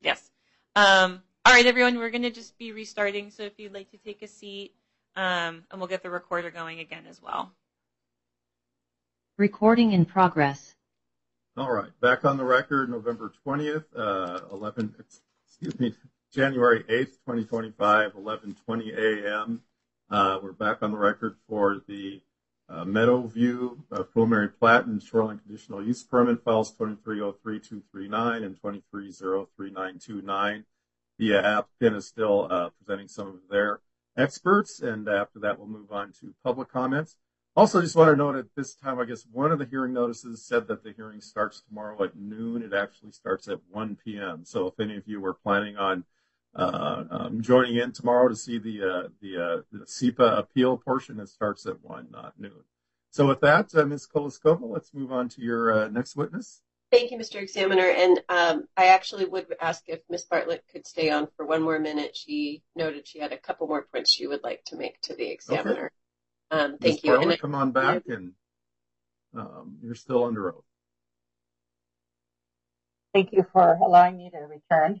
Yes. All right, everyone, we're going to just be restarting. So if you'd like to take a seat, and we'll get the recorder going again as well. Recording in progress. All right, back on the record, November 20th, January 8th, 2025, 11:20 a.m. We're back on the record for the Meadowview preliminary plat and shoreline conditional use permit files 2303-239 and 2303-929. The applicant is still presenting some of their experts, and after that, we'll move on to public comments. Also, just want to note at this time, I guess one of the hearing notices said that the hearing starts tomorrow at noon. It actually starts at 1 p.m. So if any of you were planning on joining in tomorrow to see the SEPA appeal portion, it starts at 1, not noon. So with that, Ms. Koloskova, let's move on to your next witness. Thank you, Mr. Examiner. And I actually would ask if Ms. Bartlett could stay on for one more minute. She noted she had a couple more points she would like to make to the examiner. Okay. Thank you. Bartlett, come on back, and you're still under oath. Thank you for allowing me to return.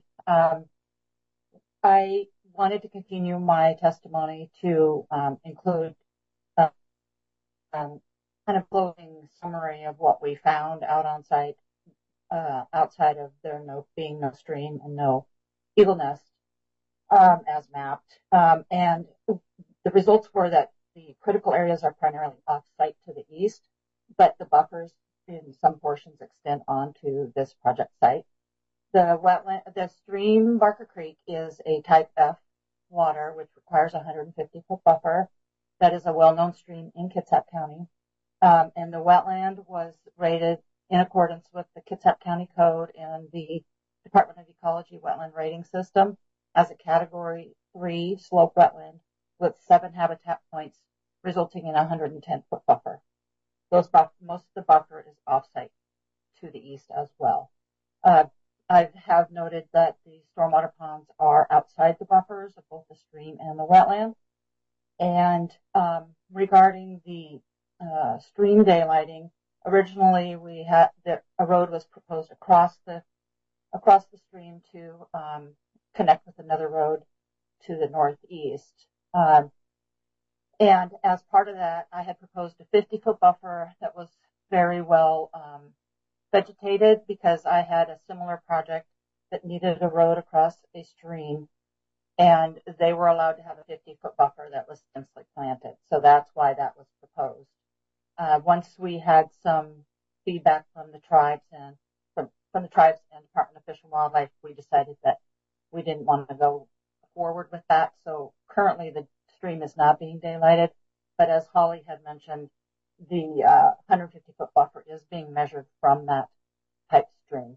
I wanted to continue my testimony to include kind of closing summary of what we found out on site, outside of there being no stream and no eagle nest as mapped. And the results were that the critical areas are primarily off-site to the east, but the buffers in some portions extend onto this project site. The stream Barker Creek is a type F water, which requires a 150-foot buffer. That is a well-known stream in Kitsap County. And the wetland was rated in accordance with the Kitsap County Code and the Department of Ecology wetland rating system as a Category 3 slope wetland with 7 habitat points, resulting in a 110-foot buffer. Most of the buffer is off-site to the east as well. I have noted that the stormwater ponds are outside the buffers of both the stream and the wetland. And regarding the stream daylighting, originally we had a road was proposed across the stream to connect with another road to the northeast. And as part of that, I had proposed a 50-foot buffer that was very well vegetated, because I had a similar project that needed a road across a stream, and they were allowed to have a 50-foot buffer that was densely planted. So that's why that was proposed. Once we had some feedback from the tribes and from the tribes and Department of Fish and Wildlife, we decided that we didn't want to go forward with that. So currently the stream is not being daylighted, but as Holly had mentioned, the 150-foot buffer is being measured from that type stream.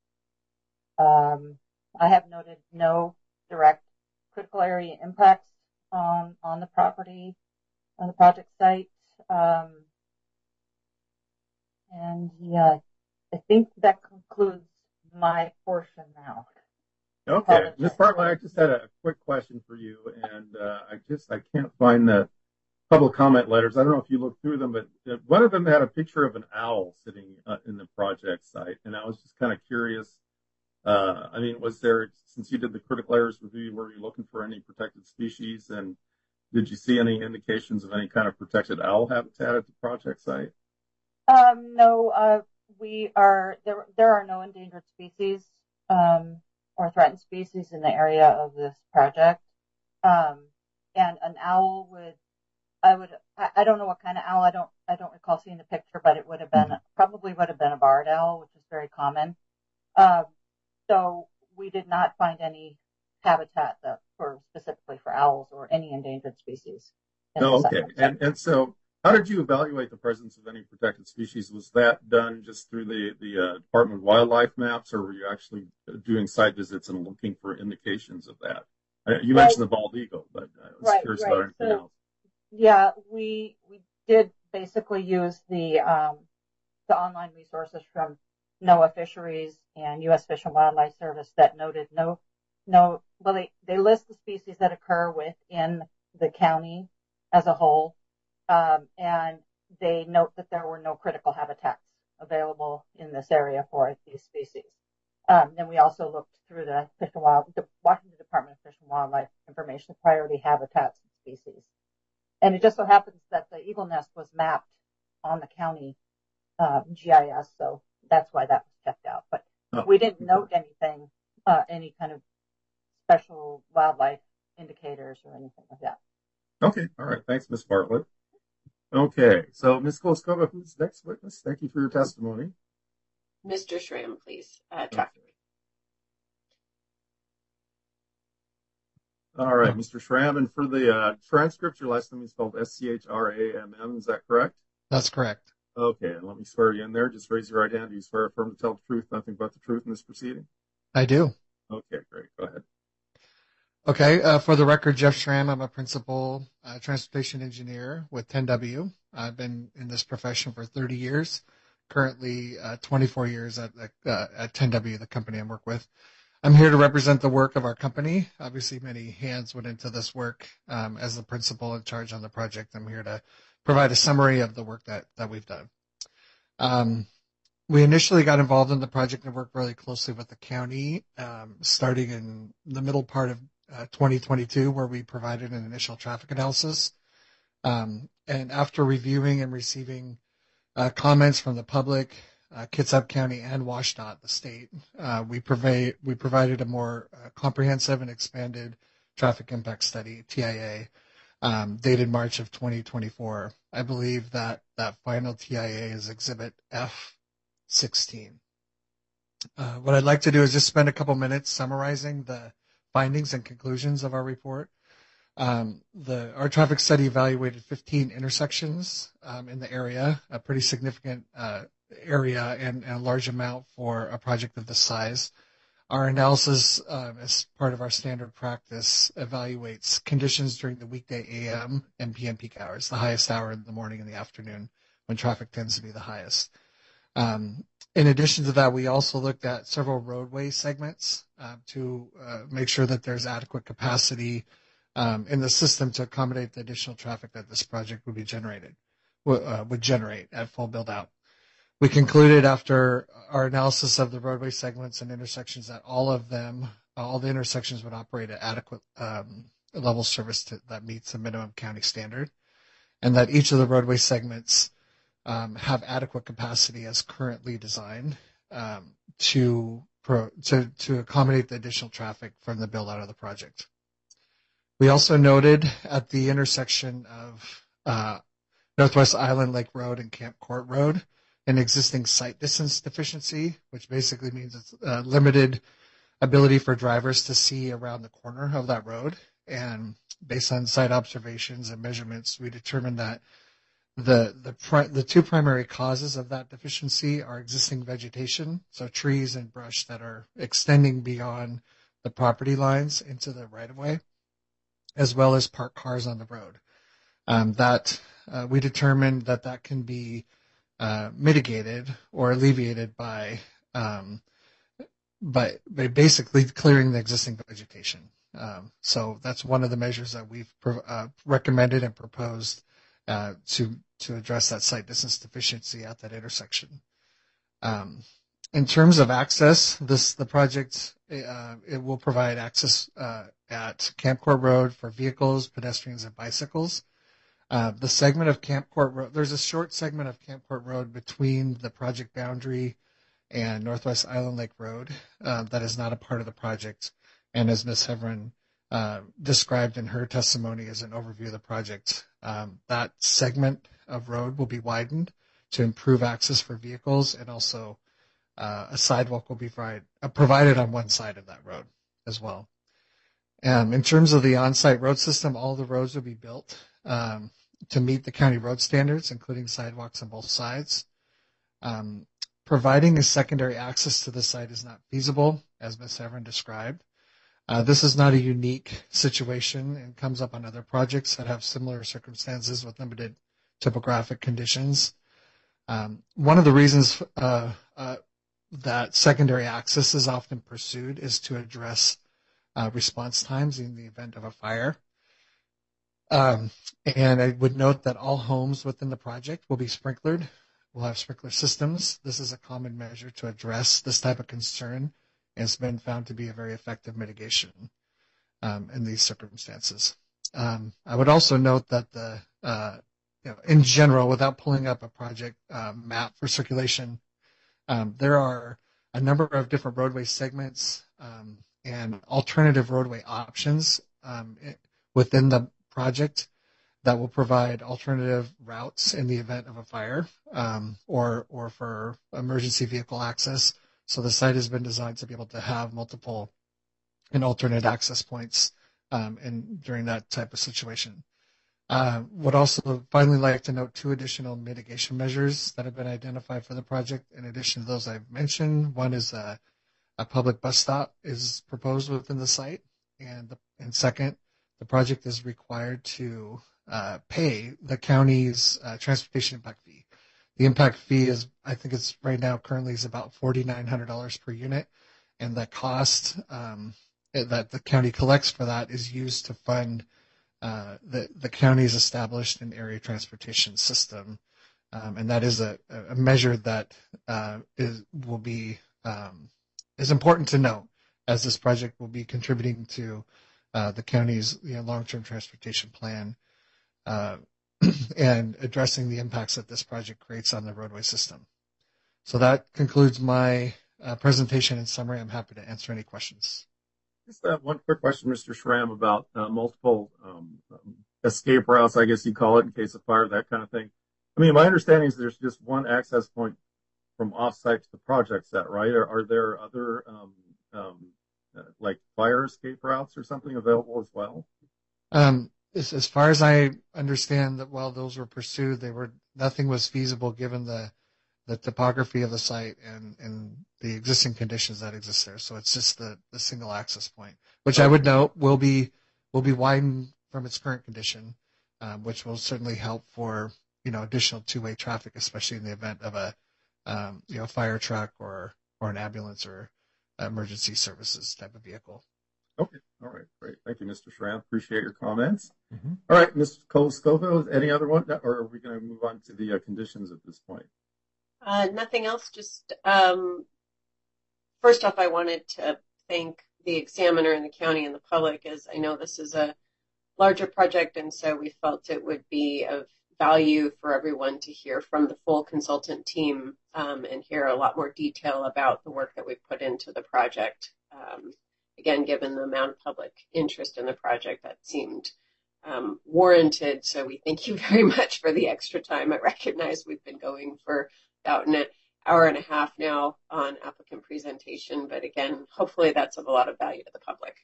I have noted no direct critical area impacts on the property, on the project site. And yeah, I think that concludes my portion now. Okay, Ms. Bartlett, I just had a quick question for you, and I can't find the public comment letters. I don't know if you looked through them, but one of them had a picture of an owl sitting in the project site, and I was just kind of curious. I mean, was there, since you did the critical areas review, were you looking for any protected species, and did you see any indications of any kind of protected owl habitat at the project site? No, there are no endangered species or threatened species in the area of this project. And an owl I don't know what kind of owl. I don't recall seeing the picture, but it probably would have been a barred owl, which is very common. So we did not find any habitat specifically for owls or any endangered species. Oh, okay. And so how did you evaluate the presence of any protected species? Was that done just through the Department of Wildlife maps, or were you actually doing site visits and looking for indications of that? You mentioned the bald eagle, but I was curious about anything else. Yeah, we did basically use the online resources from NOAA Fisheries and U.S. Fish and Wildlife Service that noted they list the species that occur within the county as a whole, and they note that there were no critical habitats available in this area for these species. Then we also looked through the Washington Department of Fish and Wildlife information, priority habitats and species. And it just so happens that the eagle nest was mapped on the county GIS, so that's why that was checked out. But we didn't note anything, any kind of special wildlife indicators or anything like that. Okay. All right. Thanks, Ms. Bartlett. Okay. So, Ms. Kolskova, who's next witness? Thank you for your testimony. Mr. Schramm, please. Traffic. All right, Mr. Schramm, and for the transcript, your last name is spelled Schramm. Is that correct? That's correct. Okay, and let me swear you in there. Just raise your right hand. Do you swear affirm to tell the truth, nothing but the truth in this proceeding? I do. Okay, great. Go ahead. Okay, for the record, Jeff Schramm, I'm a principal transportation engineer with 10W. I've been in this profession for 30 years, currently 24 years at 10W, the company I work with. I'm here to represent the work of our company. Obviously, many hands went into this work. As the principal in charge on the project, I'm here to provide a summary of the work that we've done. We initially got involved in the project and worked really closely with the county, starting in the middle part of 2022, where we provided an initial traffic analysis. And after reviewing and receiving comments from the public, Kitsap County and WashDOT, the state, we provided a more comprehensive and expanded traffic impact study, TIA, dated March of 2024. I believe that final TIA is Exhibit F16. What I'd like to do is just spend a couple minutes summarizing the findings and conclusions of our report. Our traffic study evaluated 15 intersections in the area, a pretty significant area and a large amount for a project of this size. Our analysis, as part of our standard practice, evaluates conditions during the weekday AM and PM peak hours, the highest hour in the morning and the afternoon when traffic tends to be the highest. In addition to that, we also looked at several roadway segments to make sure that there's adequate capacity in the system to accommodate the additional traffic that this project would generate at full build out. We concluded after our analysis of the roadway segments and intersections that all the intersections would operate at adequate level service that meets the minimum county standard, and that each of the roadway segments have adequate capacity as currently designed to accommodate the additional traffic from the build out of the project. We also noted at the intersection of Northwest Island Lake Road and Camp Court Road an existing sight distance deficiency, which basically means it's limited ability for drivers to see around the corner of that road. And based on site observations and measurements, we determined that the two primary causes of that deficiency are existing vegetation, so trees and brush that are extending beyond the property lines into the right-of-way, as well as parked cars on the road. We determined that can be mitigated or alleviated by basically clearing the existing vegetation. So that's one of the measures that we've recommended and proposed to address that site distance deficiency at that intersection. In terms of access, the project it will provide access at Camp Court Road for vehicles, pedestrians, and bicycles. The segment of Camp Court Road, there's a short segment of Camp Court Road between the project boundary and Northwest Island Lake Road that is not a part of the project. And as Ms. Heverin described in her testimony as an overview of the project, that segment of road will be widened to improve access for vehicles, and also a sidewalk will be provided on one side of that road as well. In terms of the on-site road system, all the roads will be built to meet the county road standards, including sidewalks on both sides. Providing a secondary access to the site is not feasible, as Ms. Heverin described. This is not a unique situation and comes up on other projects that have similar circumstances with limited topographic conditions. One of the reasons that secondary access is often pursued is to address response times in the event of a fire. And I would note that all homes within the project will be sprinklered. We'll have sprinkler systems. This is a common measure to address this type of concern and it's been found to be a very effective mitigation in these circumstances. I would also note that in general, without pulling up a project map for circulation, there are a number of different roadway segments and alternative roadway options within the project that will provide alternative routes in the event of a fire or for emergency vehicle access. So the site has been designed to be able to have multiple and alternate access points during that type of situation. Would also finally like to note 2 additional mitigation measures that have been identified for the project. In addition to those I've mentioned, one is a public bus stop is proposed within the site, and second, the project is required to pay the county's transportation impact fee. The impact fee is, I think it's right now currently is about $4,900 per unit, and the cost that the county collects for that is used to fund the county's established an area transportation system, and that is a measure that is important to note, as this project will be contributing to the county's long-term transportation plan and addressing the impacts that this project creates on the roadway system. So that concludes my presentation. In summary, I'm happy to answer any questions. Just one quick question, Mr. Schramm, about multiple escape routes, I guess you call it, in case of fire, that kind of thing. I mean, my understanding is there's just one access point from off-site to the project set, right? Are there other like fire escape routes or something available as well? As far as I understand, that while those were pursued, nothing was feasible given the topography of the site and the existing conditions that exist there. So it's just the single access point, which I would note will be widened from its current condition, which will certainly help for additional two-way traffic, especially in the event of a fire truck or an ambulance or emergency services type of vehicle. Okay. All right. Great. Thank you, Mr. Schramm. Appreciate your comments. Mm-hmm. All right, Ms. Cole-Scoville, any other one, or are we going to move on to the conditions at this point? Nothing else. Just first off, I wanted to thank the examiner and the county and the public, as I know this is a larger project, and so we felt it would be of value for everyone to hear from the full consultant team and hear a lot more detail about the work that we put into the project. Again, given the amount of public interest in the project, that seemed warranted. So we thank you very much for the extra time. I recognize we've been going for about an hour and a half now on applicant presentation, but again, hopefully that's of a lot of value to the public.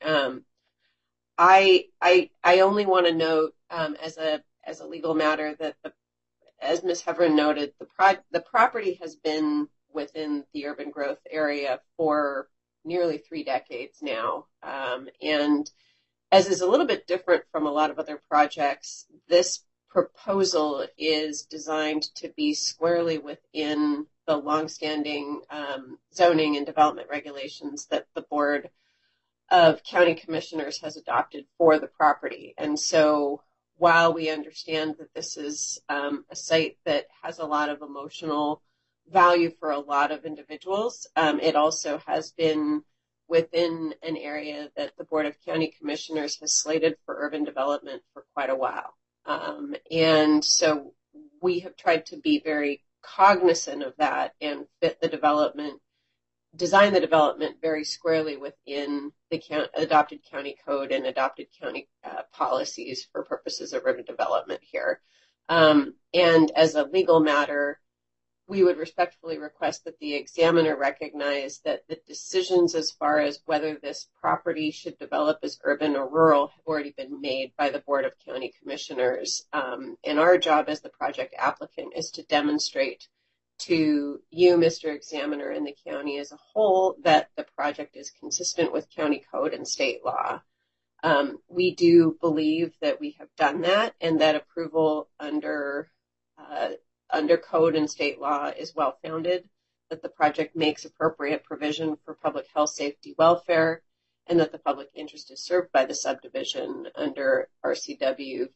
I only want to note as a legal matter that as Ms. Heverin noted, the property has been within the urban growth area for nearly 3 decades now. And as is a little bit different from a lot of other projects, this proposal is designed to be squarely within the longstanding zoning and development regulations that the Board of County Commissioners has adopted for the property. And so while we understand that this is a site that has a lot of emotional value for a lot of individuals, it also has been within an area that the Board of County Commissioners has slated for urban development for quite a while. And so we have tried to be very cognizant of that and design the development very squarely within the adopted county code and adopted county policies for purposes of urban development here. And as a legal matter, we would respectfully request that the examiner recognize that the decisions as far as whether this property should develop as urban or rural have already been made by the Board of County Commissioners. And our job as the project applicant is to demonstrate to you, Mr. Examiner, and the county as a whole that the project is consistent with county code and state law. We do believe that we have done that and that approval under code and state law is well-founded, that the project makes appropriate provision for public health, safety, welfare, and that the public interest is served by the subdivision under RCW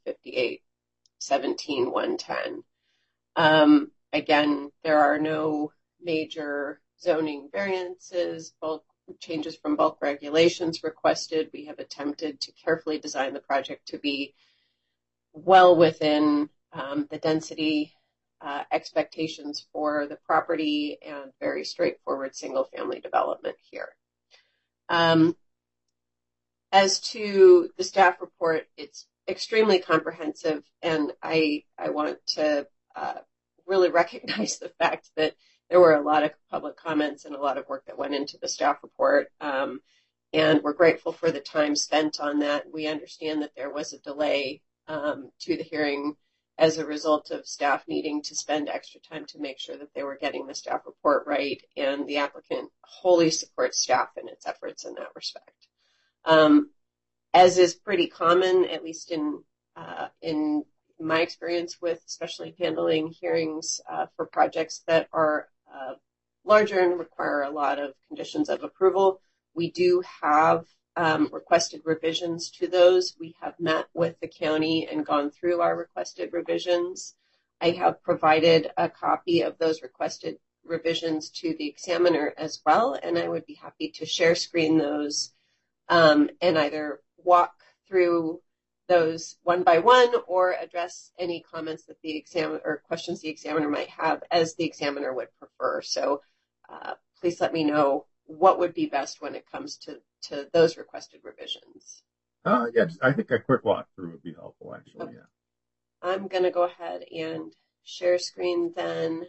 58-17-110. Again, there are no major zoning variances, bulk changes from bulk regulations requested. We have attempted to carefully design the project to be well within the density expectations for the property and very straightforward single-family development here. As to the staff report, it's extremely comprehensive, and I want to really recognize the fact that there were a lot of public comments and a lot of work that went into the staff report, and we're grateful for the time spent on that. We understand that there was a delay to the hearing as a result of staff needing to spend extra time to make sure that they were getting the staff report right, and the applicant wholly supports staff in its efforts in that respect. As is pretty common, at least in my experience with especially handling hearings for projects that are larger and require a lot of conditions of approval, we do have requested revisions to those. We have met with the county and gone through our requested revisions. I have provided a copy of those requested revisions to the examiner as well, and I would be happy to share screen those and either walk through those one by one or address any comments that the examiner or questions the examiner might have as the examiner would prefer. So please let me know what would be best when it comes to those requested revisions. Yeah, I think a quick walkthrough would be helpful, actually. Okay. Yeah. I'm going to go ahead and share screen then.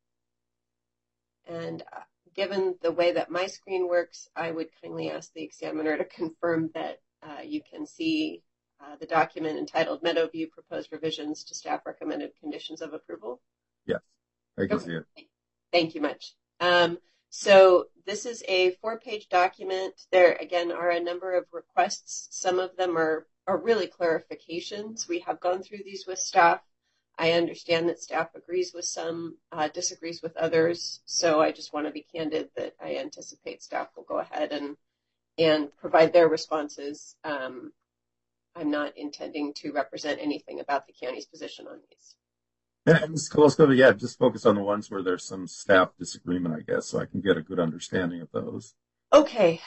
And given the way that my screen works, I would kindly ask the examiner to confirm that you can see the document entitled Meadowview Proposed Revisions to Staff Recommended Conditions of Approval. Yes, I can see it. Thank you much. So this is a 4-page document. There, again, are a number of requests. Some of them are really clarifications. We have gone through these with staff. I understand that staff agrees with some, disagrees with others. So I just want to be candid that I anticipate staff will go ahead and provide their responses. I'm not intending to represent anything about the county's position on these. And let's go to, just focus on the ones where there's some staff disagreement, I guess, so I can get a good understanding of those. Okay.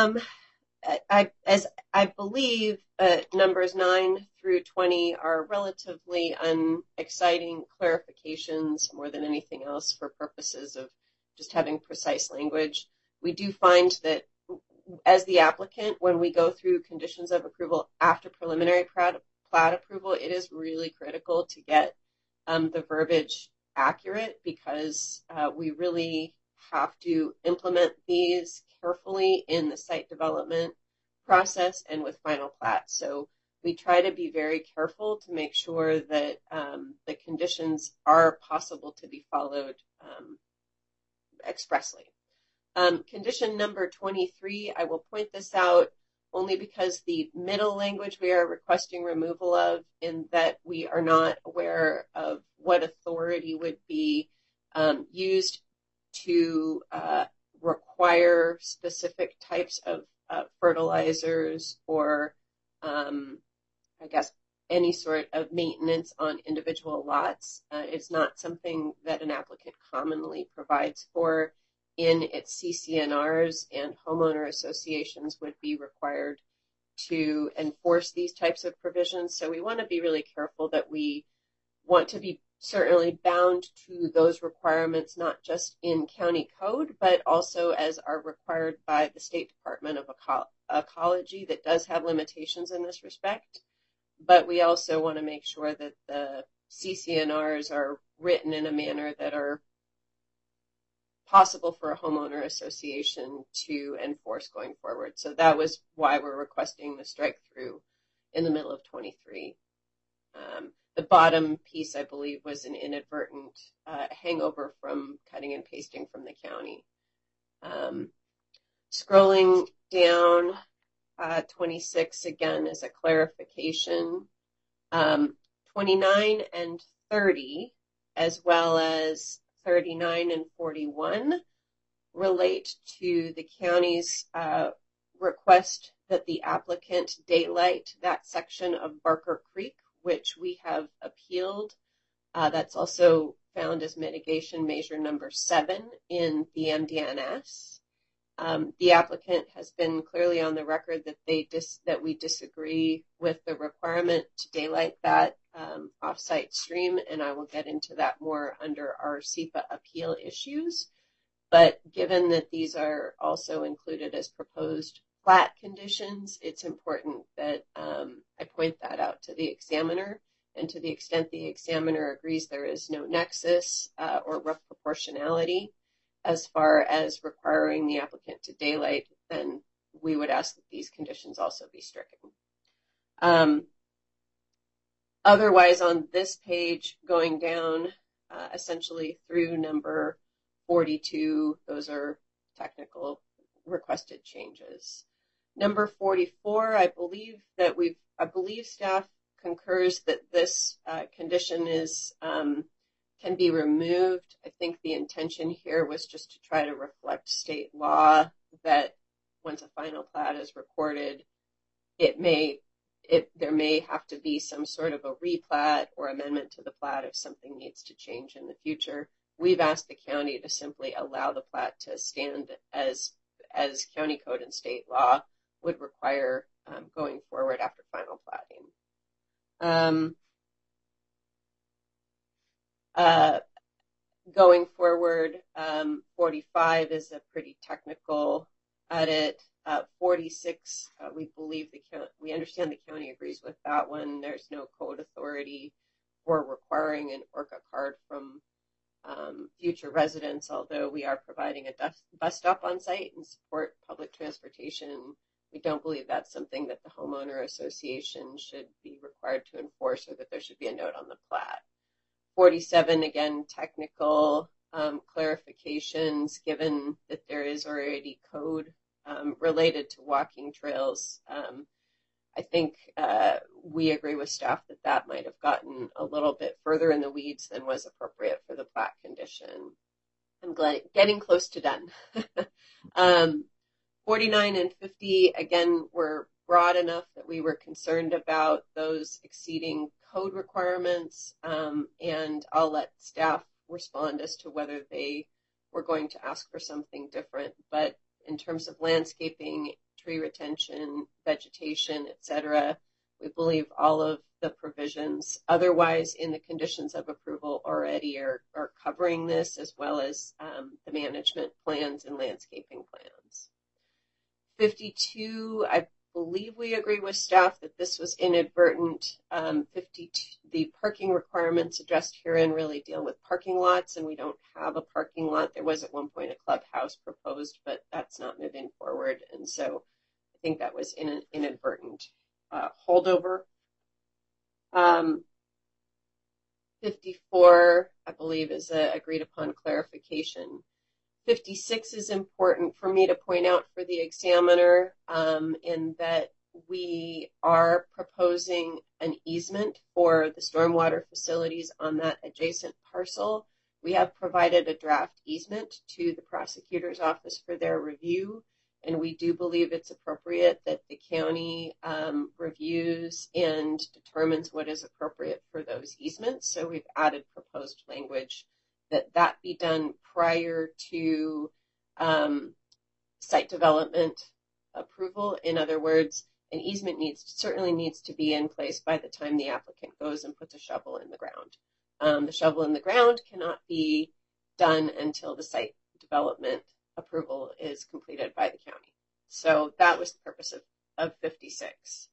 As I believe numbers 9 through 20 are relatively unexciting clarifications more than anything else for purposes of just having precise language. We do find that as the applicant, when we go through conditions of approval after preliminary plat approval, it is really critical to get the verbiage accurate because we really have to implement these carefully in the site development process and with final plat. So we try to be very careful to make sure that the conditions are possible to be followed expressly. Condition number 23, I will point this out only because the middle language we are requesting removal of, in that we are not aware of what authority would be used to require specific types of fertilizers or, I guess, any sort of maintenance on individual lots. It's not something that an applicant commonly provides for in its CCNRs, and homeowner associations would be required to enforce these types of provisions. So we want to be really careful that we want to be certainly bound to those requirements, not just in county code, but also as are required by the State Department of Ecology that does have limitations in this respect. But we also want to make sure that the CCNRs are written in a manner that are possible for a homeowner association to enforce going forward. So that was why we're requesting the strike through in the middle of 23. The bottom piece, I believe, was an inadvertent hangover from cutting and pasting from the county. Scrolling down, 26 again is a clarification. 29 and 30, as well as 39 and 41 relate to the county's request that the applicant daylight that section of Barker Creek, which we have appealed. That's also found as mitigation measure number 7 in the MDNS. The applicant has been clearly on the record that that we disagree with the requirement to daylight that off-site stream, and I will get into that more under our SEPA appeal issues. But given that these are also included as proposed plat conditions, it's important that I point that out to the examiner, and to the extent the examiner agrees there is no nexus or rough proportionality as far as requiring the applicant to daylight, then we would ask that these conditions also be stricken. Otherwise, on this page, going down essentially through number 42, those are technical requested changes. Number 44, I believe staff concurs that this condition is can be removed. I think the intention here was just to try to reflect state law that once a final plat is recorded, there may have to be some sort of a replat or amendment to the plat if something needs to change in the future. We've asked the county to simply allow the plat to stand as county code and state law would require going forward after final platting. Going forward, 45 is a pretty technical edit. 46, we understand the county agrees with that one. There's no code authority for requiring an ORCA card from future residents, although we are providing a bus stop on site and support public transportation. We don't believe that's something that the homeowner association should be required to enforce, or that there should be a note on the plat. 47, again, technical clarifications, given that there is already code related to walking trails. I think we agree with staff that that might have gotten a little bit further in the weeds than was appropriate for the plat condition. I'm getting close to done. 49 and 50, again, were broad enough that we were concerned about those exceeding code requirements, and I'll let staff respond as to whether they were going to ask for something different. But in terms of landscaping, tree retention, vegetation, etc., we believe all of the provisions otherwise in the conditions of approval already are covering this, as well as the management plans and landscaping plans. 52, I believe we agree with staff that this was inadvertent. 52, the parking requirements addressed herein really deal with parking lots, and we don't have a parking lot. There was at one point a clubhouse proposed, but that's not moving forward, and so I think that was an inadvertent holdover. 54, I believe, is a agreed upon clarification. 56 is important for me to point out for the examiner, in that we are proposing an easement for the stormwater facilities on that adjacent parcel. We have provided a draft easement to the prosecutor's office for their review, and we do believe it's appropriate that the county reviews and determines what is appropriate for those easements. So we've added proposed language that be done prior to site development approval. In other words, an easement certainly needs to be in place by the time the applicant goes and puts a shovel in the ground. The shovel in the ground cannot be done until the site development approval is completed by the county. So that was the purpose of 56.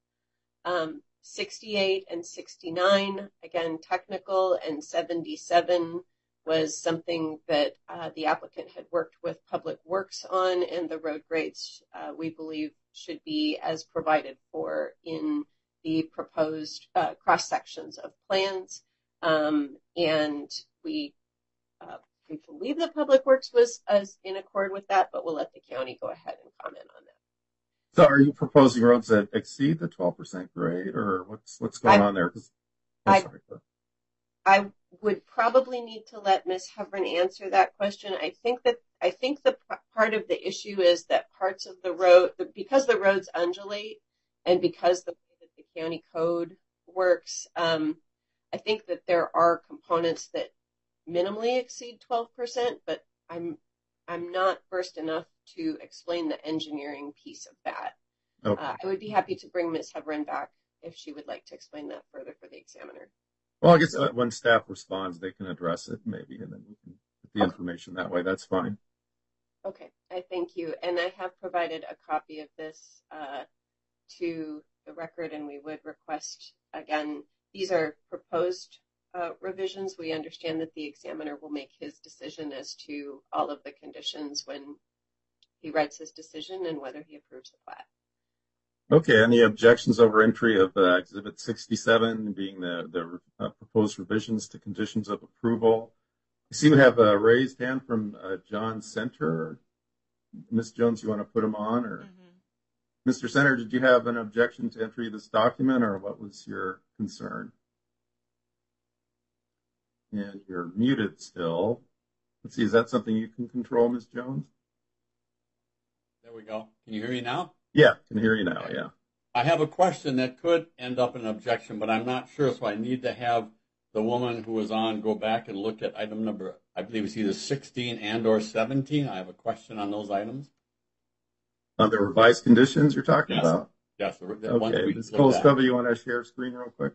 68 and 69, again, technical, and 77 was something that the applicant had worked with Public Works on, and the road grades we believe should be as provided for in the proposed cross sections of plans, and we believe that Public Works was in accord with that, but we'll let the county go ahead and comment on that. So are you proposing roads that exceed the 12% grade, or what's going on there? I would probably need to let Ms. Hovren answer that question. I think the part of the issue is that parts of the road, because the roads undulate and because the way that the county code works, I think that there are components that minimally exceed 12%, but I'm I'm not versed enough to explain the engineering piece of that. Okay. I would be happy to bring Ms. Heverin back if she would like to explain that further for the examiner. Well, I guess when staff responds, they can address it maybe, and then we can get the information that way. That's fine. Okay, I thank you. And I have provided a copy of this to the record, and we would request, again, these are proposed revisions. We understand that the examiner will make his decision as to all of the conditions when he writes his decision and whether he approves the plat. Okay, any objections over entry of Exhibit 67 being the proposed revisions to conditions of approval? I see we have a raised hand from John Center. Ms. Jones, you want to put him on? Or Mr. Center, did you have an objection to entry of this document, or what was your concern? And you're muted still. Let's see, is that something you can control, Ms. Jones? There we go. Can you hear me now? Yeah, can hear you now, yeah. I have a question that could end up in an objection, but I'm not sure, so I need to have the woman who was on go back and look at item number, I believe it's either 16 and or 17. I have a question on those items. On the revised conditions you're talking Yes. about? Yes. Okay, Ms. Koleskova, you want to share screen real quick?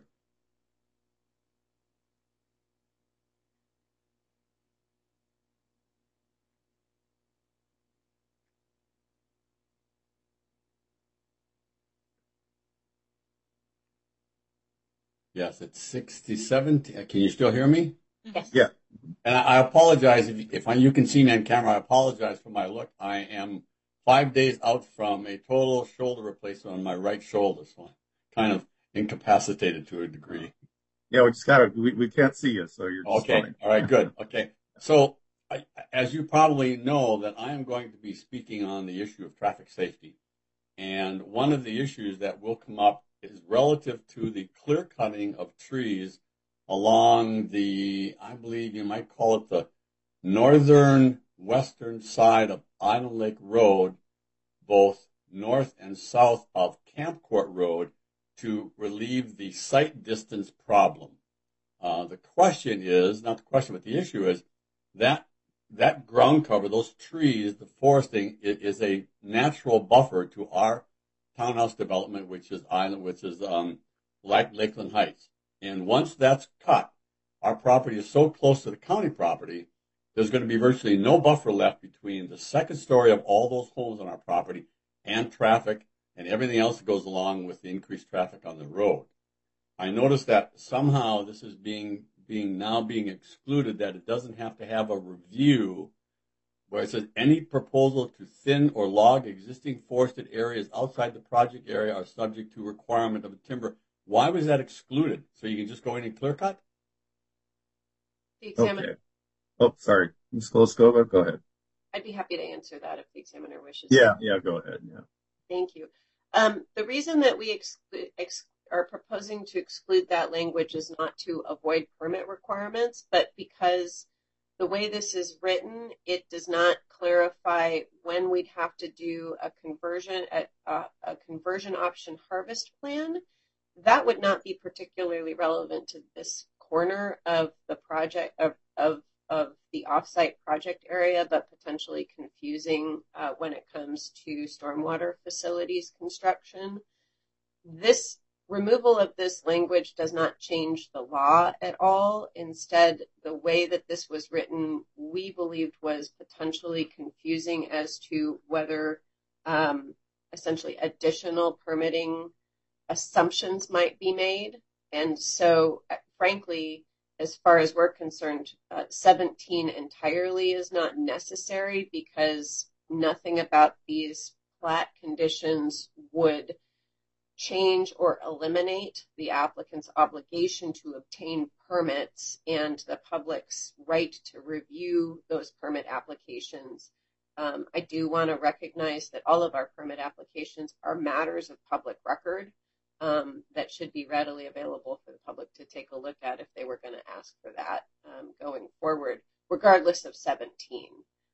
Yes, it's 67. Can you still hear me? Yes. Yeah. And I apologize if you can see me on camera. I apologize for my look. I am 5 days out from a total shoulder replacement on my right shoulder, so I'm kind of incapacitated to a degree. Yeah, we can't see you, so you're just Okay. fine. All right, good. Okay. So as you probably know, that I am going to be speaking on the issue of traffic safety. And one of the issues that will come up is relative to the clear cutting of trees along the, I believe you might call it the northern western side of Island Lake Road, both north and south of Camp Court Road, to relieve the sight distance problem. The question is, not the question, but the issue is that ground cover, those trees, the foresting is a natural buffer to our townhouse development, which is Lakeland Heights. And once that's cut, our property is so close to the county property, there's going to be virtually no buffer left between the second story of all those homes on our property and traffic and everything else that goes along with the increased traffic on the road. I noticed that somehow this is being excluded, that it doesn't have to have a review where it says any proposal to thin or log existing forested areas outside the project area are subject to requirement of a timber. Why was that excluded? So you can just go in and clear cut? The examiner, Okay. Oh, sorry. Ms. Koleskova, go ahead. I'd be happy to answer that if the examiner wishes. Yeah, go ahead. Yeah. Thank you. The reason that we are proposing to exclude that language is not to avoid permit requirements, but because the way this is written, it does not clarify when we'd have to do a conversion option harvest plan. That would not be particularly relevant to this corner of the project of the offsite project area, but potentially confusing when it comes to stormwater facilities construction. This removal of this language does not change the law at all. Instead, the way that this was written, we believed was potentially confusing as to whether essentially additional permitting assumptions might be made. And so, frankly, as far as we're concerned, 17 entirely is not necessary because nothing about these plat conditions would change or eliminate the applicant's obligation to obtain permits and the public's right to review those permit applications. I do want to recognize that all of our permit applications are matters of public record that should be readily available for the public to take a look at if they were going to ask for that going forward, regardless of 17.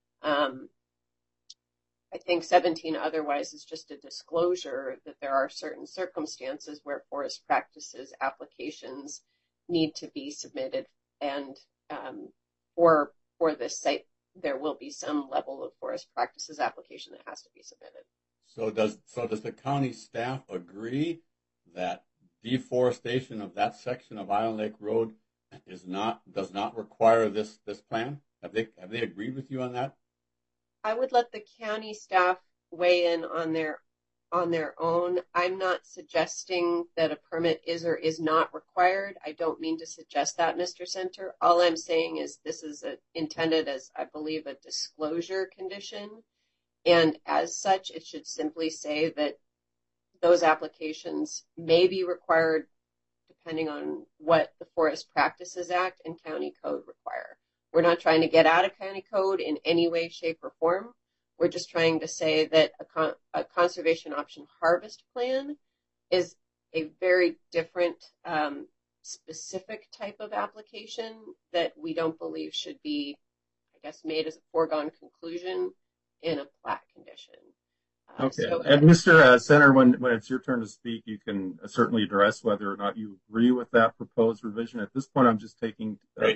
I think 17 otherwise is just a disclosure that there are certain circumstances where forest practices applications need to be submitted and for this site there will be some level of forest practices application that has to be submitted. So does the county staff agree that deforestation of that section of Island Lake Road does not require this plan? Have they agreed with you on that? I would let the county staff weigh in on their own. I'm not suggesting that a permit is or is not required. I don't mean to suggest that, Mr. Center. All I'm saying is this is intended as, I believe, a disclosure condition. And as such, it should simply say that those applications may be required depending on what the Forest Practices Act and County Code require. We're not trying to get out of County Code in any way, shape, or form. We're just trying to say that a conservation option harvest plan is a very different, specific type of application that we don't believe should be, I guess, made as a foregone conclusion in a plat condition. Okay. And Mr. Center, when it's your turn to speak, you can certainly address whether or not you agree with that proposed revision. At this point, I'm just taking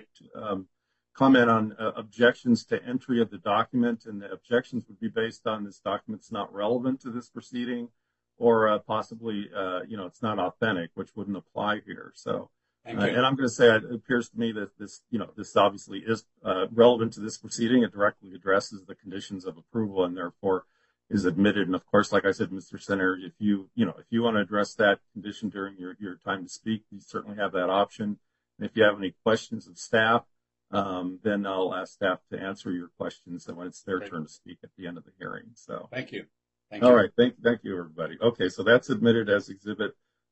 comment on objections to entry of the document, and the objections would be based on this document's not relevant to this proceeding, or possibly, it's not authentic, which wouldn't apply here. So, and I'm going to say it appears to me that this obviously is relevant to this proceeding. It directly addresses the conditions of approval and therefore is admitted. And of course, like I said, Mr. Senator, if you want to address that condition during your time to speak, you certainly have that option. And if you have any questions of staff, then I'll ask staff to answer your questions when it's their turn to speak at the end of the hearing. So thank you. All right. Thank you, everybody. Okay. So that's admitted as exhibit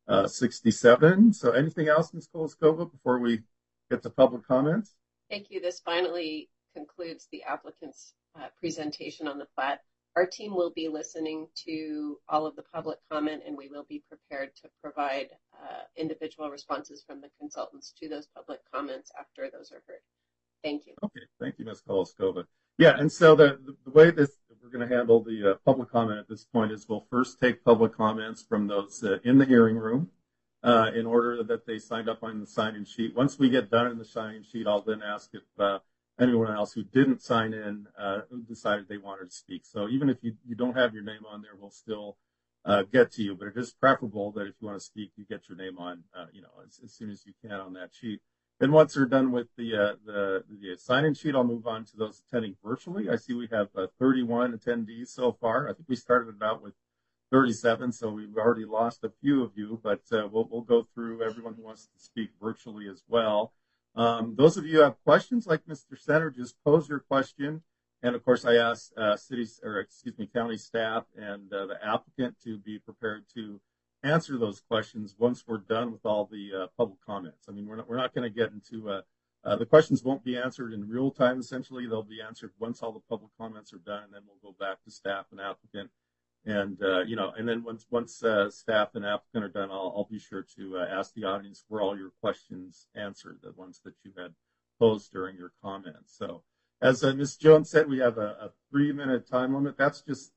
67. So anything else, Ms. Koleskova, before we get to public comments? Thank you. This finally concludes the applicant's presentation on the plat. Our team will be listening to all of the public comment, and we will be prepared to provide individual responses from the consultants to those public comments after those are heard. Thank you. Okay. Thank you, Ms. Koleskova. Yeah, and so the way we're going to handle the public comment at this point is we'll first take public comments from those in the hearing room in order that they signed up on the sign-in sheet. Once we get done in the sign-in sheet, I'll then ask if anyone else who didn't sign in who decided they wanted to speak. So even if you don't have your name on there, we'll still get to you. But it is preferable that if you want to speak, you get your name on, as soon as you can on that sheet. Then once they're done with the sign-in sheet, I'll move on to those attending virtually. I see we have 31 attendees so far. I think we started it out with 37, so we've already lost a few of you, but we'll go through everyone who wants to speak virtually as well. Those of you who have questions, like Mr. Center, just pose your question. And of course, I ask county staff and the applicant to be prepared to answer those questions once we're done with all the public comments. I mean, we're not going to get into the questions won't be answered in real time. Essentially, they'll be answered once all the public comments are done, and then we'll go back to staff and applicant. And and then once staff and applicant are done, I'll be sure to ask the audience for all your questions answered, the ones that you had posed during your comments. So, as Ms. Jones said, we have a 3-minute time limit. That's just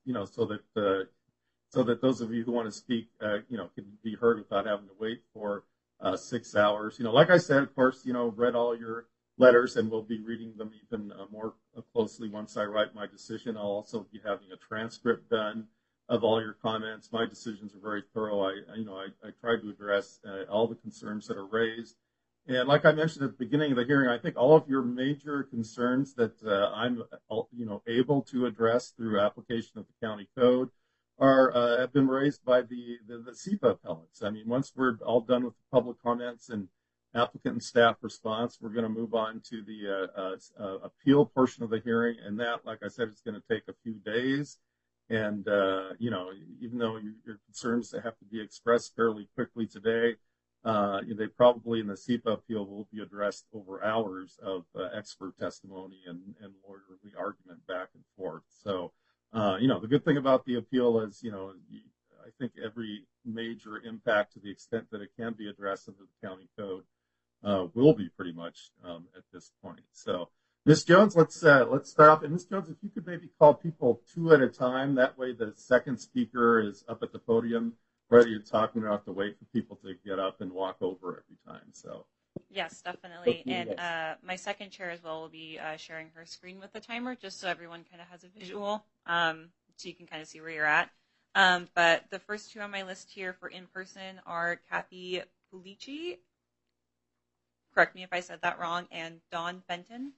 so that those of you who want to speak, can be heard without having to wait for 6 hours. Like I said, of course, read all your letters, and we'll be reading them even more closely once I write my decision. I'll also be having a transcript done of all your comments. My decisions are very thorough. I tried to address all the concerns that are raised. And like I mentioned at the beginning of the hearing, I think all of your major concerns that I'm, able to address through application of the county code have been raised by the SEPA appellates. I mean, once we're all done with the public comments and applicant and staff response, we're going to move on to the appeal portion of the hearing. And that, like I said, it's going to take a few days. And, even though your concerns have to be expressed fairly quickly today, they probably in the SEPA appeal will be addressed over hours of expert testimony and lawyerly argument back and forth. So, the good thing about the appeal is, I think every major impact to the extent that it can be addressed under the county code will be pretty much at this point. So, Ms. Jones, let's start off. And Ms. Jones, if you could maybe call people 2 at a time, that way the second speaker is up at the podium ready to talk. We don't have to wait for people to get up and walk over every time. So, Yes, definitely. Okay, And my second chair as well will be sharing her screen with the timer, just so everyone kind of has a visual, so you can kind of see where you're at. But the first two on my list here for in-person are Kathy Pulici, correct me if I said that wrong, and Dawn Fenton.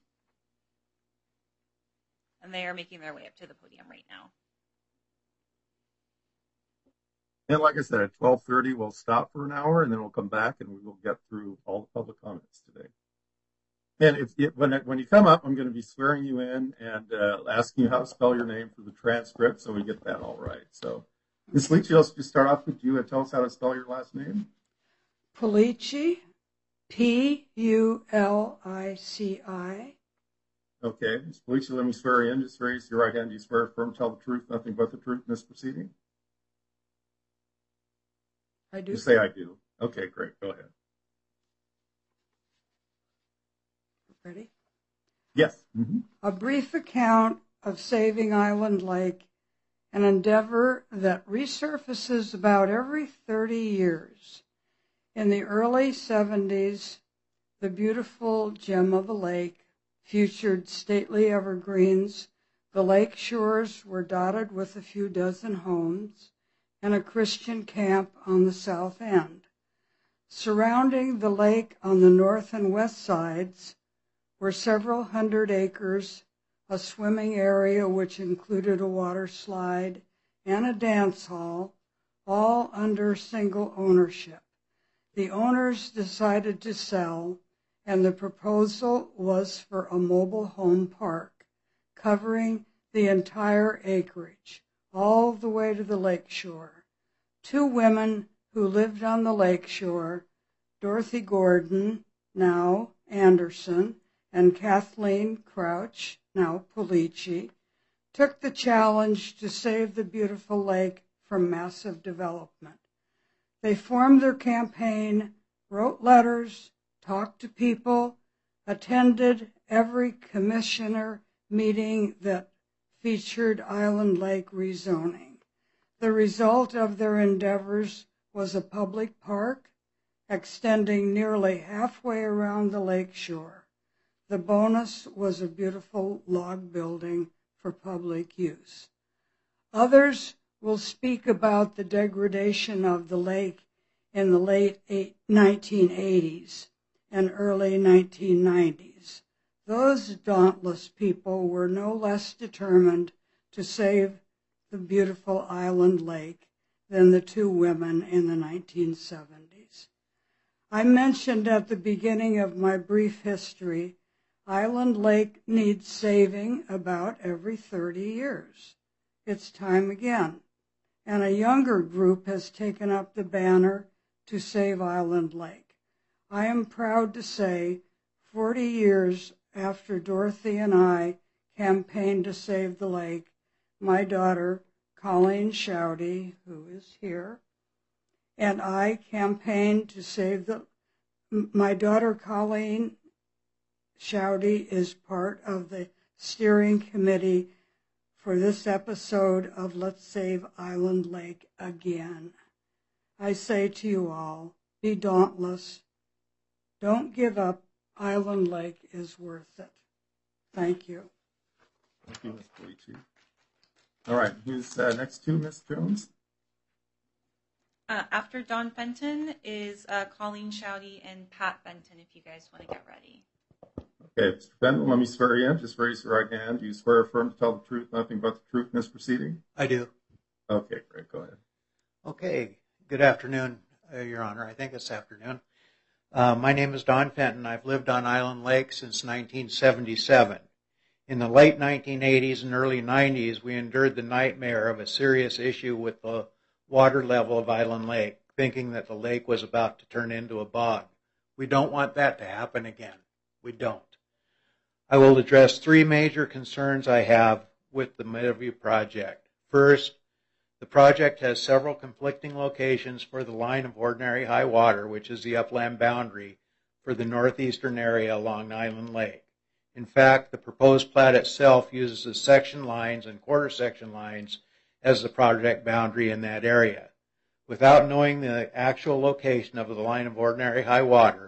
And they are making their way up to the podium right now. And like I said, at 12:30, we'll stop for an hour, and then we'll come back, and we will get through all the public comments today. And when you come up, I'm going to be swearing you in and asking you how to spell your name for the transcript, so we get that all right. So, Ms. Leachy, let's just start off with you and tell us how to spell your last name. Pulici, Pulici. Okay, Ms. Pulici, let me swear you in. Just raise your right hand. Do you swear affirm, tell the truth, nothing but the truth in this proceeding? I do. You say I do. Okay, great. Go ahead. Ready? Yes. Mm-hmm. A brief account of saving Island Lake, an endeavor that resurfaces about every 30 years. In the early 70s, the beautiful gem of a lake featured stately evergreens. The lake shores were dotted with a few dozen homes and a Christian camp on the south end. Surrounding the lake on the north and west sides were several hundred acres, a swimming area which included a water slide and a dance hall, all under single ownership. The owners decided to sell, and the proposal was for a mobile home park covering the entire acreage, all the way to the lake shore. Two women who lived on the lake shore, Dorothy Gordon, now Anderson, and Kathleen Crouch, now Pulici, took the challenge to save the beautiful lake from massive development. They formed their campaign, wrote letters, talked to people, attended every commissioner meeting that featured Island Lake rezoning. The result of their endeavors was a public park extending nearly halfway around the lake shore. The bonus was a beautiful log building for public use. Others will speak about the degradation of the lake in the late 1980s and early 1990s. Those dauntless people were no less determined to save the beautiful Island Lake than the two women in the 1970s. I mentioned at the beginning of my brief history, Island Lake needs saving about every 30 years. It's time again. And a younger group has taken up the banner to save Island Lake. I am proud to say 40 years after Dorothy and I campaigned to save the lake, my daughter, Colleen Shouty, who is here, and I campaigned to save my daughter, Colleen Shouty, is part of the steering committee for this episode of Let's Save Island Lake Again. I say to you all, be dauntless. Don't give up. Island Lake is worth it. Thank you. Thank you, Ms. Pulici. All right, who's next to Ms. Jones? After Dawn Fenton is Colleen Shouty and Pat Benton, if you guys want to get ready. Okay, Mr. Fenton, let me swear you in. Just raise your right hand. Do you swear affirm to tell the truth, nothing but the truth in this proceeding? I do. Okay, great. Go ahead. Okay. Good afternoon, Your Honor. I think it's afternoon. My name is Don Fenton. I've lived on Island Lake since 1977. In the late 1980s and early 90s, we endured the nightmare of a serious issue with the water level of Island Lake, thinking that the lake was about to turn into a bog. We don't want that to happen again. We don't. I will address three major concerns I have with the Meadowview project. First, the project has several conflicting locations for the line of ordinary high water, which is the upland boundary for the northeastern area along Island Lake. In fact, the proposed plat itself uses the section lines and quarter section lines as the project boundary in that area. Without knowing the actual location of the line of ordinary high water,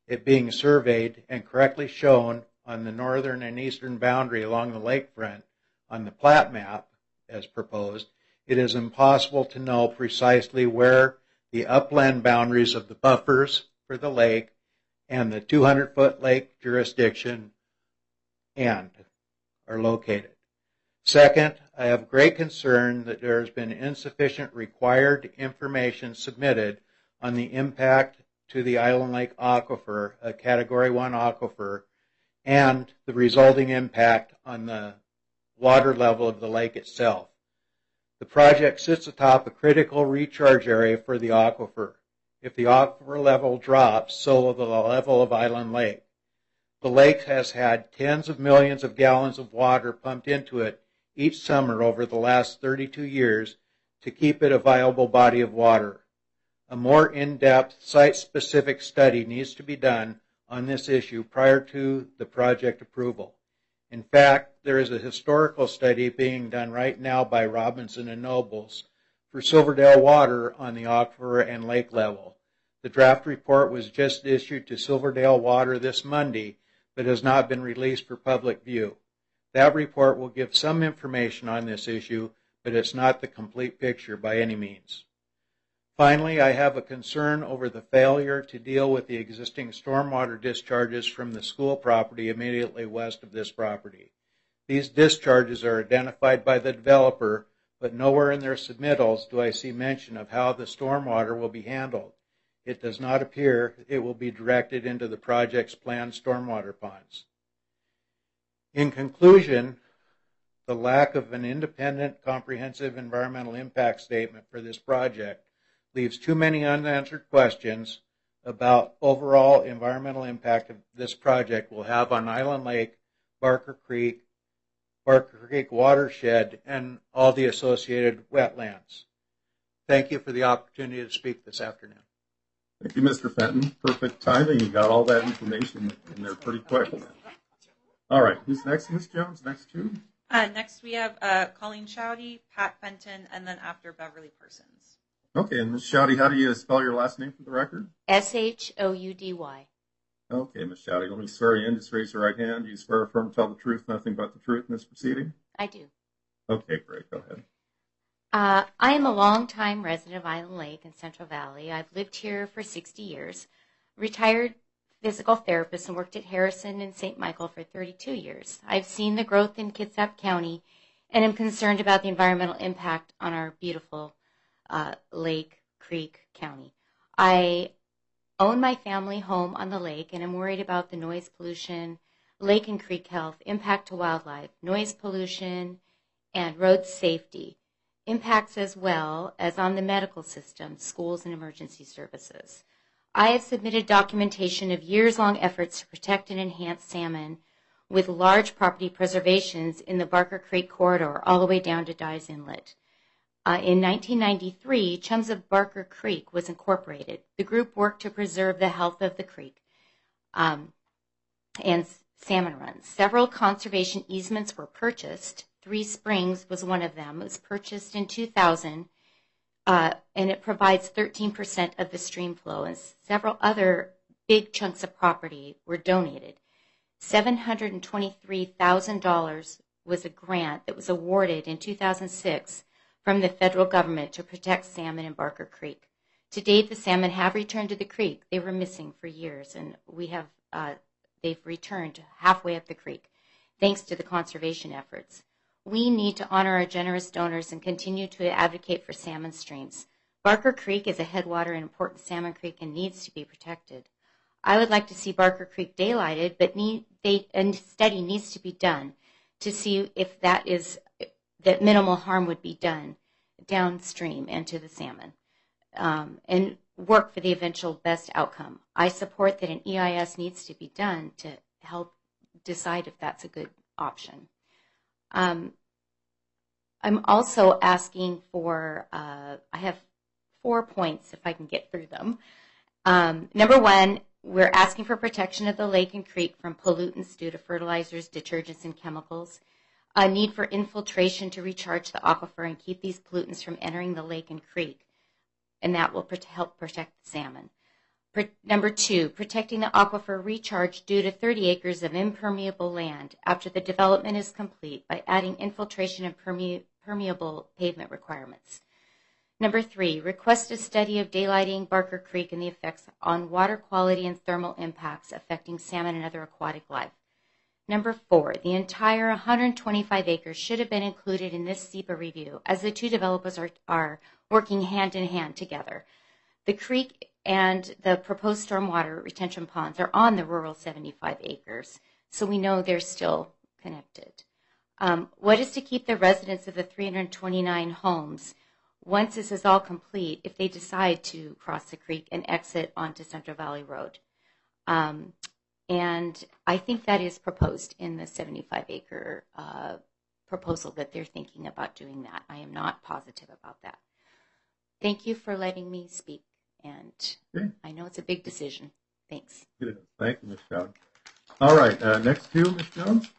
it being surveyed and correctly shown on the northern and eastern boundary along the lakefront on the plat map as proposed, it is impossible to know precisely where the upland boundaries of the buffers for the lake and the 200-foot lake jurisdiction end are located. Second, I have great concern that there has been insufficient required information submitted on the impact to the Island Lake Aquifer, a Category 1 aquifer, and the resulting impact on the water level of the lake itself. The project sits atop a critical recharge area for the aquifer. If the aquifer level drops, so will the level of Island Lake. The lake has had tens of millions of gallons of water pumped into it each summer over the last 32 years to keep it a viable body of water. A more in-depth, site-specific study needs to be done on this issue prior to the project approval. In fact, there is a historical study being done right now by Robinson and Nobles for Silverdale water on the aquifer and lake level. The draft report was just issued to Silverdale Water this Monday, but has not been released for public view. That report will give some information on this issue, but it's not the complete picture by any means. Finally, I have a concern over the failure to deal with the existing stormwater discharges from the school property immediately west of this property. These discharges are identified by the developer, but nowhere in their submittals do I see mention of how the stormwater will be handled. It does not appear it will be directed into the project's planned stormwater ponds. In conclusion, the lack of an independent, comprehensive environmental impact statement for this project leaves too many unanswered questions about overall environmental impact of this project will have on Island Lake, Barker Creek watershed, and all the associated wetlands. Thank you for the opportunity to speak this afternoon. Thank you, Mr. Fenton. Perfect timing. You got all that information in there pretty quick. All right. Who's next, Ms. Jones? Next two? Next, we have Colleen Shouty, Pat Fenton, and then after Beverly Parsons. Okay. And Ms. Shouty, how do you spell your last name for the record? Shoudy. Okay, Ms. Shouty. Let me swear you in. Just raise your right hand. Do you swear or affirm to tell the truth, nothing but the truth in this proceeding? I do. Okay, great. Go ahead. I am a longtime resident of Island Lake in Central Valley. I've lived here for 60 years, retired physical therapist, and worked at Harrison and St. Michael for 32 years. I've seen the growth in Kitsap County and am concerned about the environmental impact on our beautiful Lake Creek County. I own my family home on the lake and am worried about the noise pollution, lake and creek health, impact to wildlife, noise pollution, and road safety. Impacts as well as on the medical system, schools, and emergency services. I have submitted documentation of years-long efforts to protect and enhance salmon with large property preservations in the Barker Creek corridor all the way down to Dyes Inlet. In 1993, Chums of Barker Creek was incorporated. The group worked to preserve the health of the creek and salmon runs. Several conservation easements were purchased. Three Springs was one of them. It was purchased in 2000, and it provides 13% of the stream flow, and several other big chunks of property were donated. $723,000 was a grant that was awarded in 2006 from the federal government to protect salmon in Barker Creek. To date, the salmon have returned to the creek. They were missing for years, and they've returned halfway up the creek, thanks to the conservation efforts. We need to honor our generous donors and continue to advocate for salmon streams. Barker Creek is a headwater and important salmon creek and needs to be protected. I would like to see Barker Creek daylighted, but a study needs to be done to see if that minimal harm would be done downstream and to the salmon, and work for the eventual best outcome. I support that an EIS needs to be done to help decide if that's a good option. I'm also asking for, I have 4 points if I can get through them. Number one, we're asking for protection of the lake and creek from pollutants due to fertilizers, detergents, and chemicals. A need for infiltration to recharge the aquifer and keep these pollutants from entering the lake and creek, and that will help protect the salmon. Number 2, protecting the aquifer recharge due to 30 acres of impermeable land after the development is complete by adding infiltration and permeable pavement requirements. Number 3, request a study of daylighting Barker Creek and the effects on water quality and thermal impacts affecting salmon and other aquatic life. Number 4, the entire 125 acres should have been included in this SEPA review as the two developers are working hand in hand together. The creek and the proposed stormwater retention ponds are on the rural 75 acres, so we know they're still connected. What is to keep the residents of the 329 homes once this is all complete if they decide to cross the creek and exit onto Central Valley Road? And I think that is proposed in the 75-acre proposal that they're thinking about doing that. I am not positive about that. Thank you for letting me speak. And Okay. I know it's a big decision. Thanks. Good. Thank you, Ms. Jones. All right, next to Ms. Jones.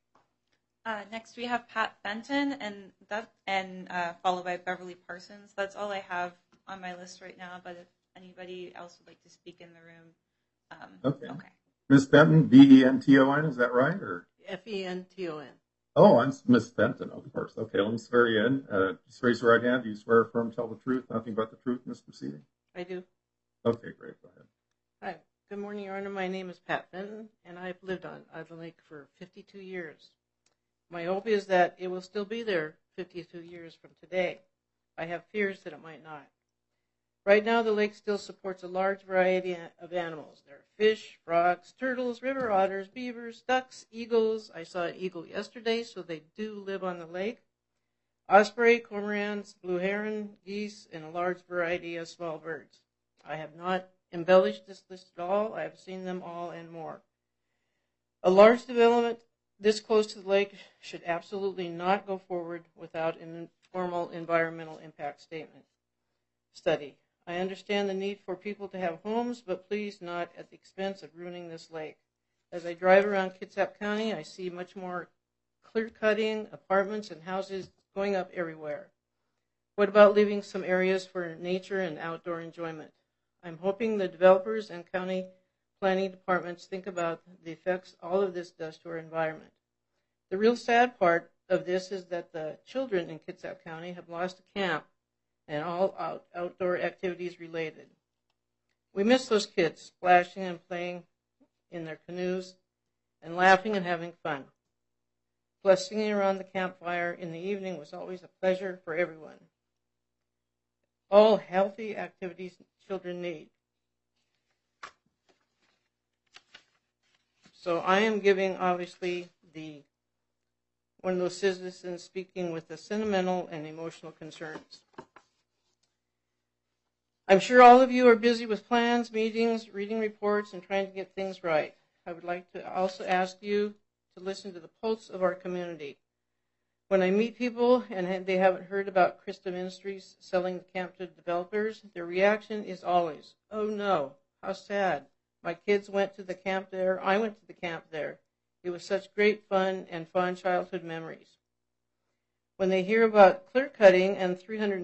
Next we have Pat Benton, and followed by Beverly Parsons. That's all I have on my list right now. But if anybody else would like to speak in the room, Okay. Ms. Benton, B-E-N-T-O-N, is that right? Or F-E-N-T-O-N. Oh, I'm Ms. Benton, of course. Okay, let me swear you in. Just raise your right hand. Do you swear, affirm, tell the truth, nothing but the truth in this proceeding? I do. Okay, great. Go ahead. Hi. Good morning, Your Honor. My name is Pat Benton, and I've lived on Island Lake for 52 years. My hope is that it will still be there 52 years from today. I have fears that it might not. Right now, the lake still supports a large variety of animals. There are fish, frogs, turtles, river otters, beavers, ducks, eagles. I saw an eagle yesterday, so they do live on the lake. Osprey, cormorants, blue heron, geese, and a large variety of small birds. I have not embellished this list at all. I have seen them all and more. A large development this close to the lake should absolutely not go forward without an formal environmental impact statement study. I understand the need for people to have homes, but please not at the expense of ruining this lake. As I drive around Kitsap County, I see much more clear-cutting, apartments, and houses going up everywhere. What about leaving some areas for nature and outdoor enjoyment? I'm hoping the developers and county planning departments think about the effects all of this does to our environment. The real sad part of this is that the children in Kitsap County have lost a camp and all outdoor activities related. We miss those kids splashing and playing in their canoes and laughing and having fun. Plus, singing around the campfire in the evening was always a pleasure for everyone. All healthy activities children need. So I am giving, obviously, one of those citizens speaking with the sentimental and emotional concerns. I'm sure all of you are busy with plans, meetings, reading reports, and trying to get things right. I would like to also ask you to listen to the pulse of our community. When I meet people and they haven't heard about Christa Ministries selling the camp to developers, their reaction is always, "Oh no, how sad. My kids went to the camp there. I went to the camp there. It was such great fun and fond childhood memories." When they hear about clear cutting and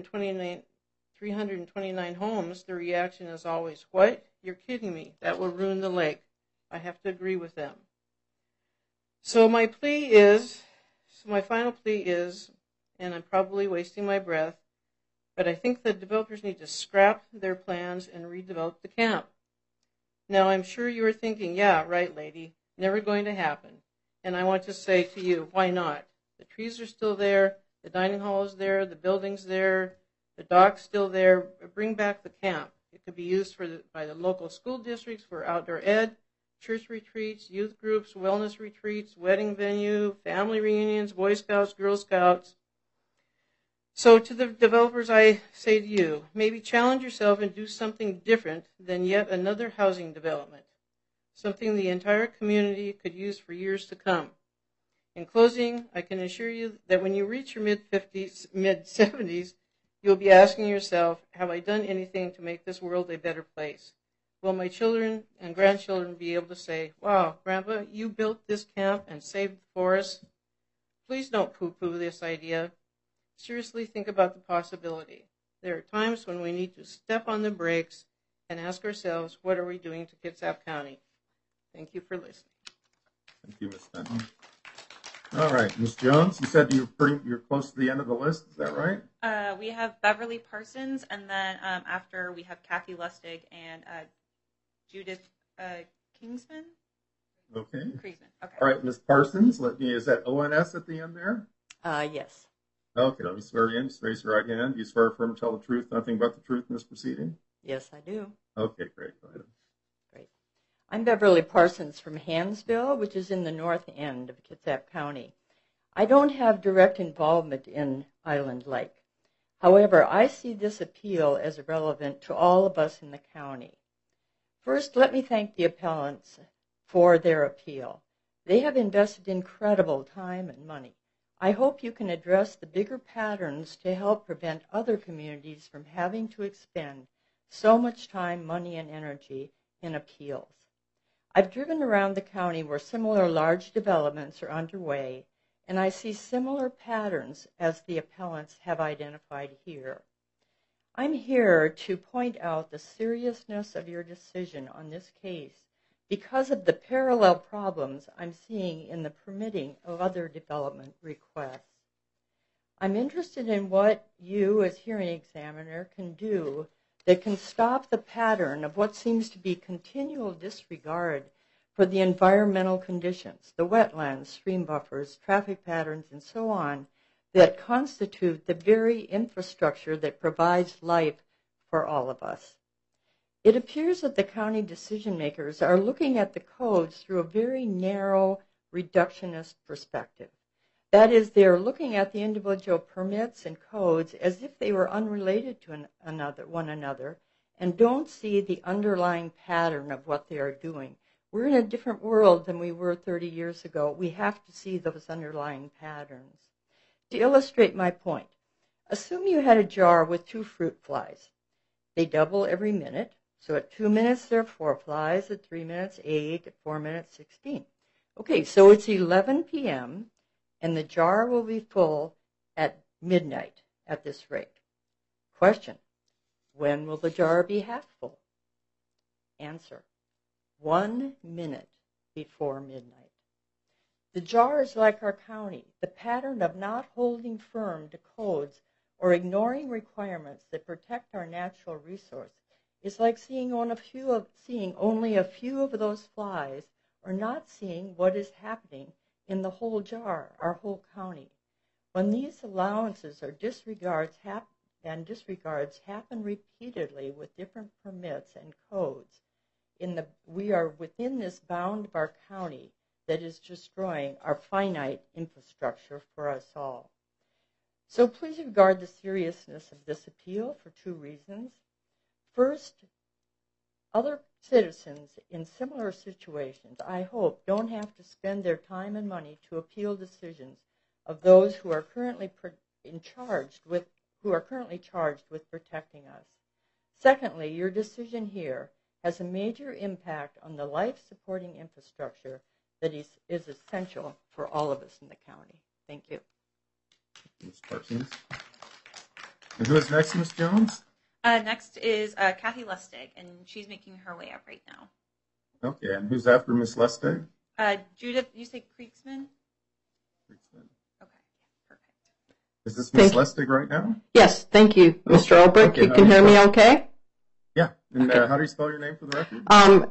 329 homes, the reaction is always, "What? You're kidding me. That will ruin the lake." I have to agree with them. So my final plea is, and I'm probably wasting my breath, but I think the developers need to scrap their plans and redevelop the camp. Now, I'm sure you are thinking, "Yeah, right, lady, never going to happen." And I want to say to you, why not? The trees are still there, the dining hall is there, the building's there, the dock's still there. Bring back the camp. It could be used by the local school districts for outdoor ed, church retreats, youth groups, wellness retreats, wedding venue, family reunions, Boy Scouts, Girl Scouts. So to the developers, I say to you, maybe challenge yourself and do something different than yet another housing development, something the entire community could use for years to come. In closing, I can assure you that when you reach your mid-70s, you'll be asking yourself, have I done anything to make this world a better place? Will my children and grandchildren be able to say, "Wow, Grandpa, you built this camp and saved the forest"? Please don't poo-poo this idea. Seriously think about the possibility. There are times when we need to step on the brakes and ask ourselves, what are we doing to Kitsap County? Thank you for listening. Thank you, Ms. Fenton. All right, Ms. Jones, you said you're close to the end of the list. Is that right? We have Beverly Parsons, and then after we have Kathy Lustig and Judith Kingsman. Okay. Kriesman. Okay. All right, Ms. Parsons, is that ONS at the end there? Yes. Okay, let me swear you in. Just raise your right hand. Do you swear affirm to tell the truth, nothing but the truth in this proceeding? Yes, I do. Okay, great. Go ahead. Great. I'm Beverly Parsons from Hansville, which is in the north end of Kitsap County. I don't have direct involvement in Island Lake. However, I see this appeal as relevant to all of us in the county. First, let me thank the appellants for their appeal. They have invested incredible time and money. I hope you can address the bigger patterns to help prevent other communities from having to expend so much time, money, and energy in appeals. I've driven around the county where similar large developments are underway, and I see similar patterns as the appellants have identified here. I'm here to point out the seriousness of your decision on this case because of the parallel problems I'm seeing in the permitting of other development requests. I'm interested in what you, as hearing examiner, can do that can stop the pattern of what seems to be continual disregard for the environmental conditions, the wetlands, stream buffers, traffic patterns, and so on, that constitute the very infrastructure that provides life for all of us. It appears that the county decision makers are looking at the codes through a very narrow, reductionist perspective. That is, they are looking at the individual permits and codes as if they were unrelated to one another and don't see the underlying pattern of what they are doing. We're in a different world than we were 30 years ago. We have to see those underlying patterns. To illustrate my point, assume you had a jar with 2 fruit flies. They double every minute. So at 2 minutes, there are 4 flies. At 3 minutes, 8. At 4 minutes, 16. Okay, so it's 11 p.m., and the jar will be full at midnight at this rate. Question, when will the jar be half full? Answer, 1 minute before midnight. The jar is like our county, the pattern of not holding firm to codes or ignoring requirements that protect our natural resource is like seeing only a few of those flies or not seeing what is happening in the whole jar, our whole county. When these allowances or disregards happen repeatedly with different permits and codes, we are within this bound of our county that is destroying our finite infrastructure for us all. So please regard the seriousness of this appeal for 2 reasons. First, other citizens in similar situations, I hope, don't have to spend their time and money to appeal decisions of those who are currently charged with protecting us. Secondly, your decision here has a major impact on the life-supporting infrastructure that is essential for all of us in the county. Thank you. Ms. Parsons. And who is next, Ms. Jones? Next is Kathy Lustig, and she's making her way up right now. Okay, and who's after Ms. Lustig? Judith, you say Kriesman? Kriesman. Okay, perfect. Is this Ms. Lustig right now? Yes, thank you, Mr. Olbrich. Okay, you can hear me okay? Yeah, and how do you spell your name for the record?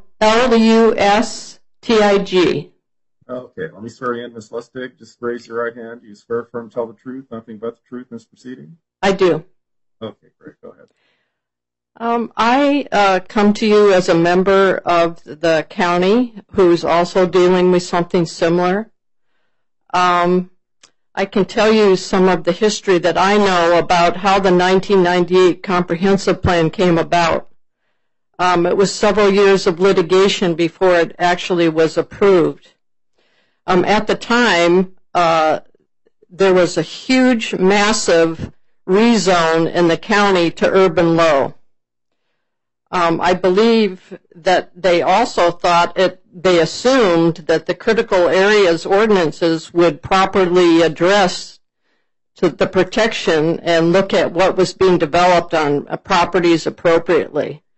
Lustig. Okay, let me swear you in, Ms. Lustig. Just raise your right hand. Do you swear firm to tell the truth, nothing but the truth in this proceeding? I do. Okay, great. Go ahead. I come to you as a member of the county who's also dealing with something similar. I can tell you some of the history that I know about how the 1998 Comprehensive Plan came about. It was several years of litigation before it actually was approved. At the time, there was a huge, massive rezone in the county to urban low. I believe that they also they assumed that the critical areas ordinances would properly address the protection and look at what was being developed on properties appropriately.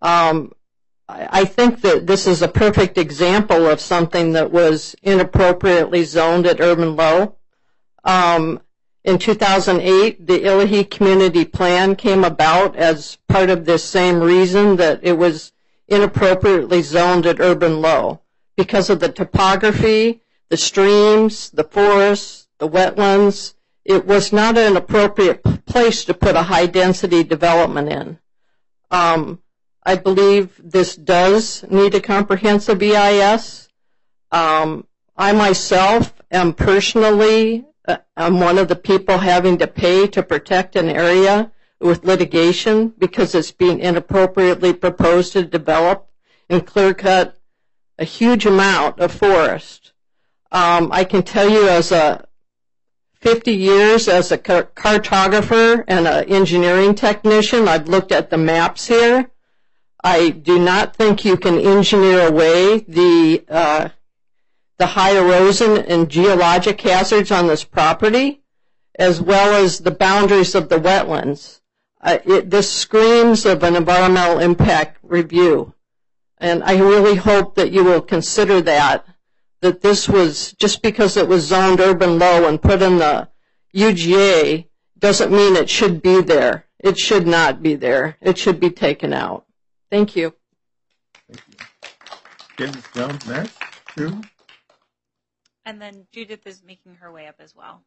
I think that this is a perfect example of something that was inappropriately zoned at Urban Low. In 2008, the Illahee Community Plan came about as part of this same reason, that it was inappropriately zoned at Urban Low because of the topography, the streams, the forests, the wetlands. It was not an appropriate place to put a high-density development in. I believe this does need a comprehensive EIS. I myself am personally I'm one of the people having to pay to protect an area with litigation because it's being inappropriately proposed to develop and clear-cut a huge amount of forest. I can tell you, as 50 years as a cartographer and an engineering technician, I've looked at the maps here. I do not think you can engineer away the high erosion and geologic hazards on this property, as well as the boundaries of the wetlands. This screams of an environmental impact review. And I really hope that you will consider that this was, just because it was zoned Urban Low and put in the UGA, doesn't mean it should be there. It should not be there. It should be taken out. Thank you. Thank you. Okay, Ms. Jones, next. Two. And then Judith is making her way up as well.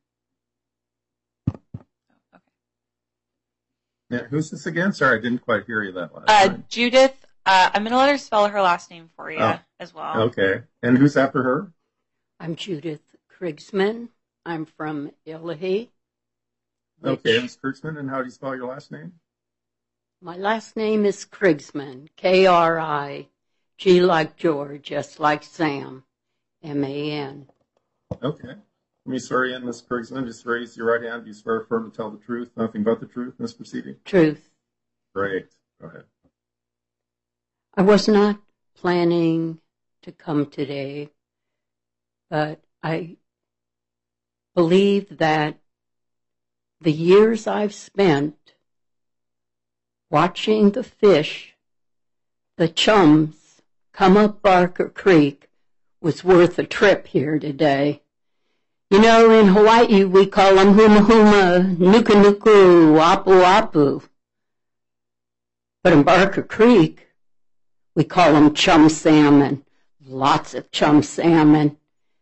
Okay. Yeah, who's this again? Sorry, I didn't quite hear you that last time. Judith, I'm going to let her spell her last name for you as well. Okay. And who's after her? I'm Judith Krigsman. I'm from Illahee. Okay, Ms. Krigsman, and how do you spell your last name? My last name is Krigsman, K-R-I-G like George, S like Sam, M-A-N. Okay. Let me swear you in, Ms. Krigsman. Just raise your right hand. Do you swear affirm to tell the truth, nothing but the truth in this proceeding? Truth. Great. Go ahead. I was not planning to come today, but I believe that the years I've spent watching the fish, the chums, come up Barker Creek was worth a trip here today. You know, in Hawaii, we call them huma huma, nuku nuku, apu apu. But in Barker Creek, we call them chum salmon, lots of chum salmon.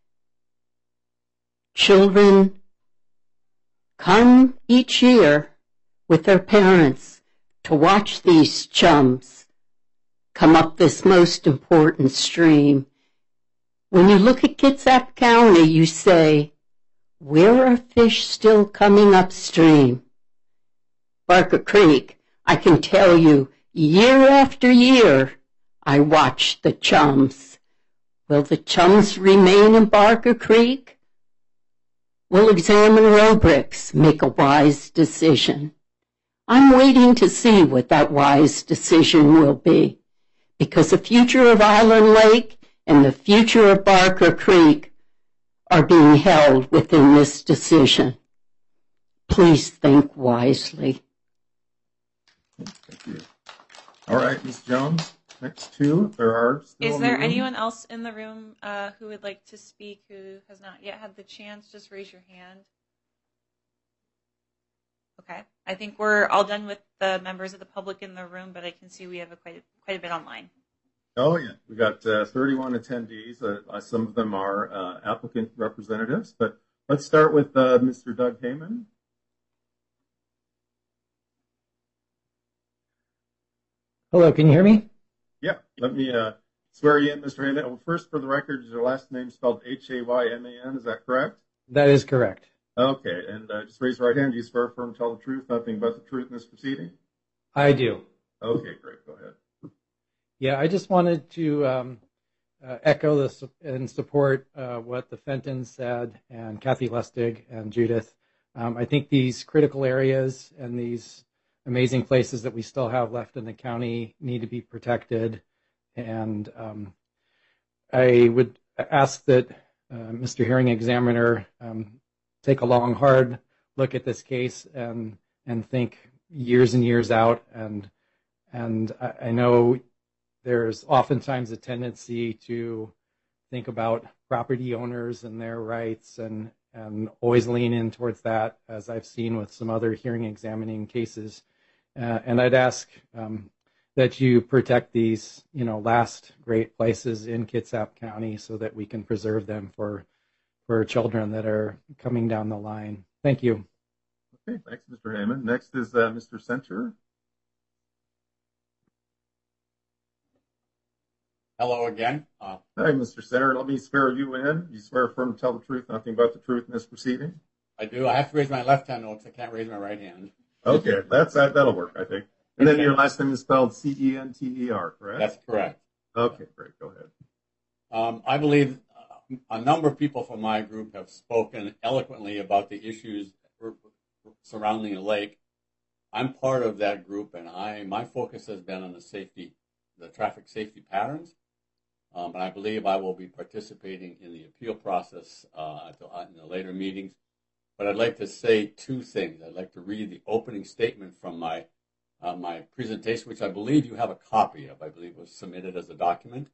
Children come each year with their parents to watch these chums come up this most important stream. When you look at Kitsap County, you say, where are fish still coming upstream? Barker Creek, I can tell you, year after year, I watch the chums. Will the chums remain in Barker Creek? Will Examiner Robricks make a wise decision? I'm waiting to see what that wise decision will be, because the future of Island Lake and the future of Barker Creek are being held within this decision. Please think wisely. Thank you. All right, Ms. Jones, next two, if there are still Is in there the room. anyone else in the room who would like to speak who has not yet had the chance? Just raise your hand. Okay. I think we're all done with the members of the public in the room, but I can see we have quite a bit online. Oh, yeah. We got 31 attendees. Some of them are applicant representatives, but let's start with Mr. Doug Heyman. Hello, can you hear me? Yeah, let me swear you in, Mr. Heyman. Well, first, for the record, is your last name spelled Hayman? Is that correct? That is correct. Okay, and just raise your right hand. Do you swear, affirm, tell the truth, nothing but the truth in this proceeding? I do. Okay, great. Go ahead. Yeah, I just wanted to echo this and support what the Fentons said, and Kathy Lustig and Judith. I think these critical areas and these amazing places that we still have left in the county need to be protected. And I would ask that Mr. Hearing Examiner take a long, hard look at this case and think years and years out and And I know there's oftentimes a tendency to think about property owners and their rights and always lean in towards that, as I've seen with some other hearing examining cases. And I'd ask that you protect these, last great places in Kitsap County so that we can preserve them for children that are coming down the line. Thank you. Okay, thanks, Mr. Heyman. Next is Mr. Center. Hello again. Hi, Mr. Center. Let me swear you in. You swear affirm to tell the truth, nothing but the truth in this proceeding? I do. I have to raise my left hand though, because I can't raise my right hand. Okay, that'll work, I think. And then your last name is spelled C-E-N-T-E-R, correct? That's correct. Okay, great. Go ahead. I believe a number of people from my group have spoken eloquently about the issues surrounding the lake. I'm part of that group, and my focus has been on the traffic safety patterns. And I believe I will be participating in the appeal process in the later meetings. But I'd like to say two things. I'd like to read the opening statement from my presentation, which I believe you have a copy of. I believe it was submitted as a document.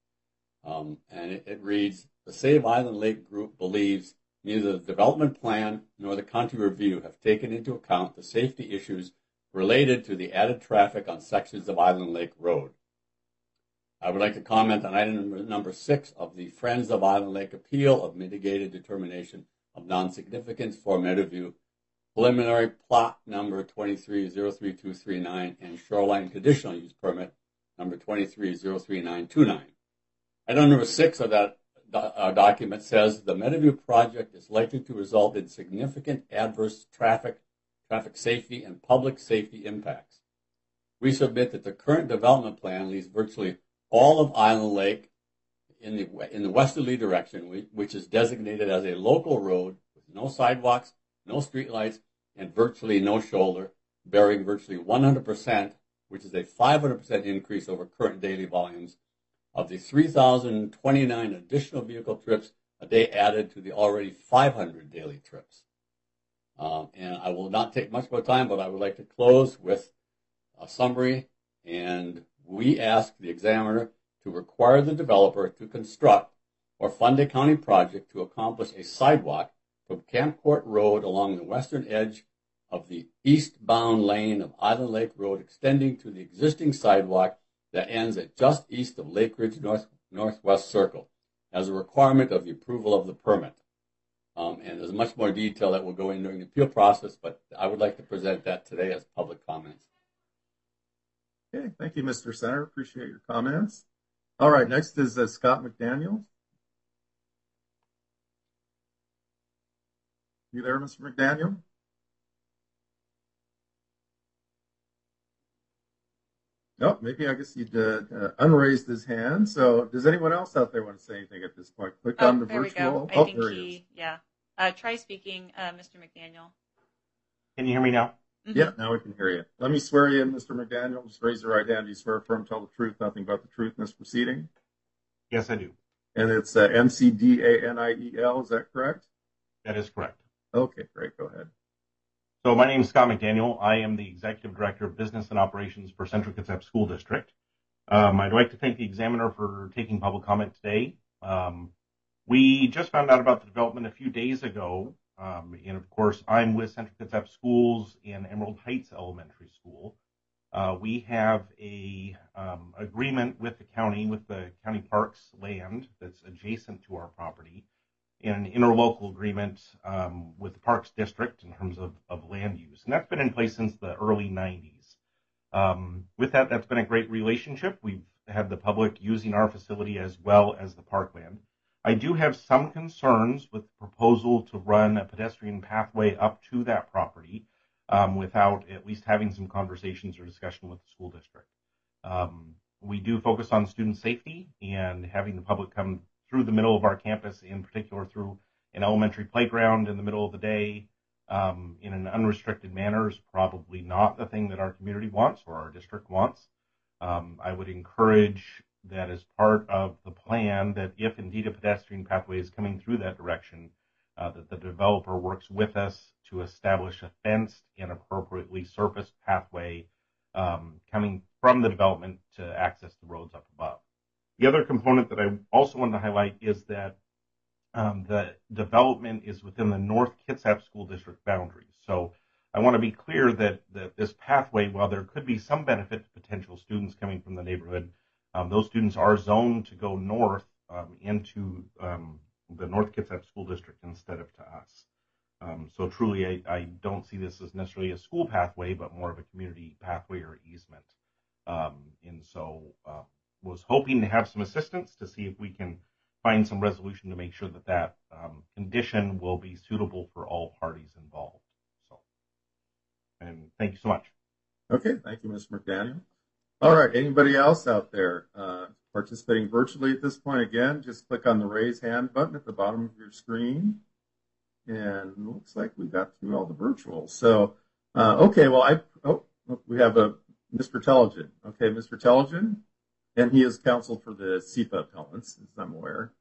And it reads, the Save Island Lake Group believes neither the development plan nor the county review have taken into account the safety issues related to the added traffic on sections of Island Lake Road. I would like to comment on item number 6 of the Friends of Island Lake appeal of mitigated determination of non-significance for Meadowview preliminary plot number 23-03239 and shoreline conditional use permit number 23-03929. Item number 6 of that document says the Meadowview project is likely to result in significant adverse traffic safety, and public safety impacts. We submit that the current development plan leaves virtually all of Island Lake in the westerly direction, which is designated as a local road with no sidewalks, no streetlights, and virtually no shoulder, bearing virtually 100%, which is a 500% increase over current daily volumes of the 3,029 additional vehicle trips a day added to the already 500 daily trips. And I will not take much more time, but I would like to close with a summary. And we ask the examiner to require the developer to construct or fund a county project to accomplish a sidewalk from Camp Court Road along the western edge of the eastbound lane of Island Lake Road, extending to the existing sidewalk that ends at just east of Lake Ridge Northwest Circle as a requirement of the approval of the permit. And there's much more detail that will go in during the appeal process, but I would like to present that today as public comments. Okay, thank you, Mr. Center. Appreciate your comments. All right, next is Scott McDaniel. You there, Mr. McDaniel? Oh, maybe I guess you'd unraised his hand. So does anyone else out there want to say anything at this point? Click on the there virtual. We go. I think he is. Try speaking, Mr. McDaniel. Can you hear me now? Mm-hmm. Yeah, now we can hear you. Let me swear you in, Mr. McDaniel. Just raise your right hand. Do you swear affirm, tell the truth, nothing but the truth in this proceeding? Yes, I do. And it's McDaniel, is that correct? That is correct. Okay, great. Go ahead. So my name is Scott McDaniel. I am the Executive Director of Business and Operations for Central Kitsap School District. I'd like to thank the examiner for taking public comment today. We just found out about the development a few days ago. And of course, I'm with Central Kitsap Schools in Emerald Heights Elementary School. We have a agreement with the county parks land that's adjacent to our property, and an interlocal agreement with the Parks District in terms of land use. And that's been in place since the early 90s. With that's been a great relationship. We've had the public using our facility as well as the parkland. I do have some concerns with the proposal to run a pedestrian pathway up to that property without at least having some conversations or discussion with the school district. We do focus on student safety, and having the public come through the middle of our campus, in particular through an elementary playground in the middle of the day in an unrestricted manner, is probably not the thing that our community wants or our district wants. I would encourage that as part of the plan, that if indeed a pedestrian pathway is coming through that direction, that the developer works with us to establish a fenced and appropriately surfaced pathway coming from the development to access the roads up above. The other component that I also wanted to highlight is that the development is within the North Kitsap School District boundaries. So I want to be clear that this pathway, while there could be some benefit to potential students coming from the neighborhood, those students are zoned to go north into the North Kitsap School District instead of to us. So truly, I don't see this as necessarily a school pathway, but more of a community pathway or easement. And so was hoping to have some assistance to see if we can find some resolution to make sure that condition will be suitable for all parties involved. So, and thank you so much. Okay, thank you, Mr. McDaniel. All right, anybody else out there participating virtually at this point? Again, just click on the raise hand button at the bottom of your screen. And it looks like we got through all the virtual. So, okay, well, we have Mr. Telligin. Okay, Mr. Telligin, and he is counsel for the SEPA appellants, as I'm aware.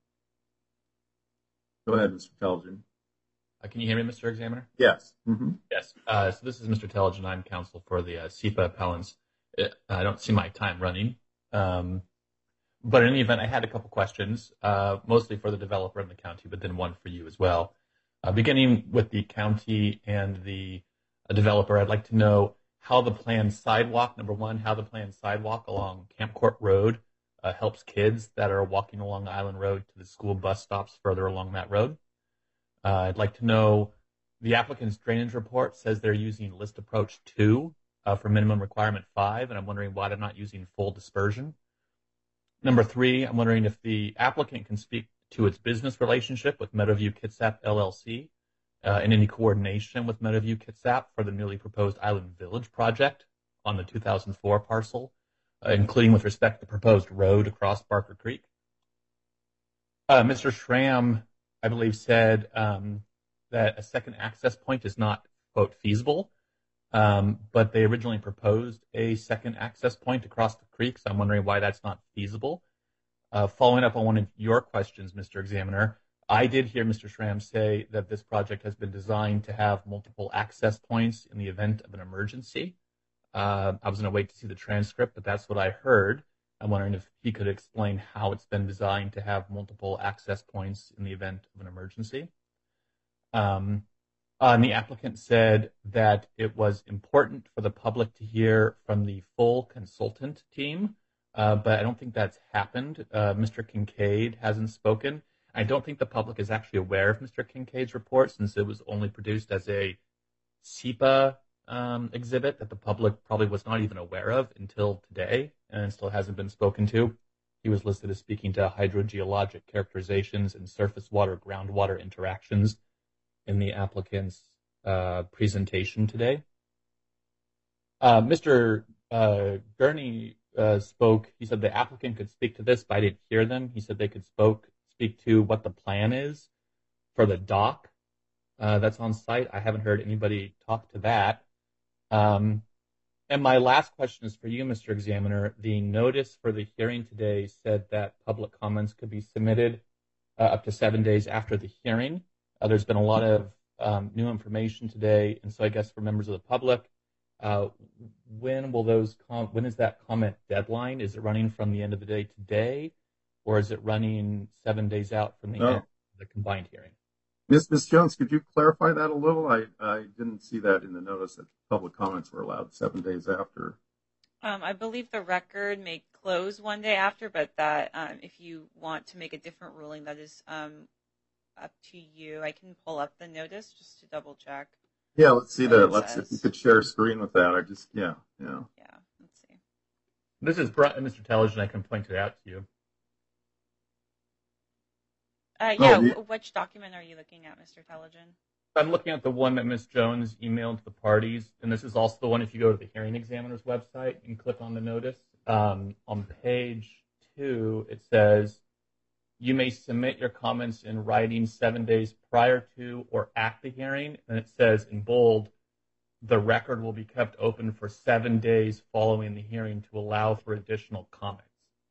Go ahead, Mr. Telligin. Can you hear me, Mr. Examiner? Yes. Mm-hmm. Yes. So this is Mr. Telligin. I'm counsel for the SEPA appellants. I don't see my time running. But in any event, I had a couple questions, mostly for the developer and the county, but then one for you as well. Beginning with the county and the developer, I'd like to know how the planned sidewalk, number one, how the planned sidewalk along Camp Court Road helps kids that are walking along Island Road to the school bus stops further along that road. I'd like to know the applicant's drainage report says they're using list approach 2 for minimum requirement 5, and I'm wondering why they're not using full dispersion. Number 3, I'm wondering if the applicant can speak to its business relationship with Meadowview Kitsap LLC and any coordination with Meadowview Kitsap for the newly proposed Island Village project on the 2004 parcel, including with respect to the proposed road across Barker Creek. Mr. Schramm, I believe, said that a second access point is not, quote, feasible, but they originally proposed a second access point across the creek, so I'm wondering why that's not feasible. Following up on one of your questions, Mr. Examiner, I did hear Mr. Schramm say that this project has been designed to have multiple access points in the event of an emergency. I was going to wait to see the transcript, but that's what I heard. I'm wondering if he could explain how it's been designed to have multiple access points in the event of an emergency. And the applicant said that it was important for the public to hear from the full consultant team, but I don't think that's happened. Mr. Kincaid hasn't spoken. I don't think the public is actually aware of Mr. Kincaid's report since it was only produced as a SEPA exhibit that the public probably was not even aware of until today and still hasn't been spoken to. He was listed as speaking to hydrogeologic characterizations and surface water groundwater interactions in the applicant's presentation today. Mr. Gurney spoke. He said the applicant could speak to this, but I didn't hear them. He said they could speak to what the plan is for the dock that's on site. I haven't heard anybody talk to that. And my last question is for you, Mr. Examiner. The notice for the hearing today said that public comments could be submitted up to 7 days after the hearing. There's been a lot of new information today, and so I guess for members of the public, when is that comment deadline? Is it running from the end of the day today, or is it running 7 days out from the end of the combined hearing? Ms. Jones, could you clarify that a little? I didn't see that in the notice that public comments were allowed 7 days after. I believe the record may close 1 day after, but that if you want to make a different ruling, that is up to you. I can pull up the notice just to double check. Yeah, let's see that. If you could share a screen with that. Yeah, let's see. This is Mr. Telligin. I can point it out to you. Which document are you looking at, Mr. Telligin? I'm looking at the one that Ms. Jones emailed to the parties, and this is also the one if you go to the hearing examiner's website and click on the notice. On page 2, it says, you may submit your comments in writing 7 days prior to or at the hearing, and it says in bold, the record will be kept open for 7 days following the hearing to allow for additional comments.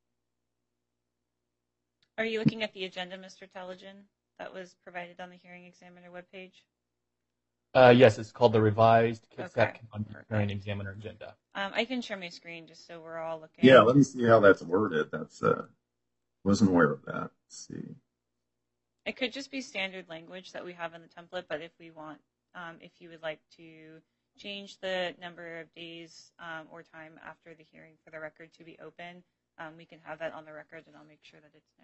Are you looking at the agenda, Mr. Telligin, that was provided on the hearing examiner webpage? Yes, it's called the revised KITSAP Okay. Hearing Examiner Agenda. I can share my screen just so we're all looking. Yeah, let me see how that's worded. That's wasn't aware of that. Let's see. It could just be standard language that we have in the template, but if we want, if you would like to change the number of days or time after the hearing for the record to be open, we can have that on the record, and I'll make sure that it's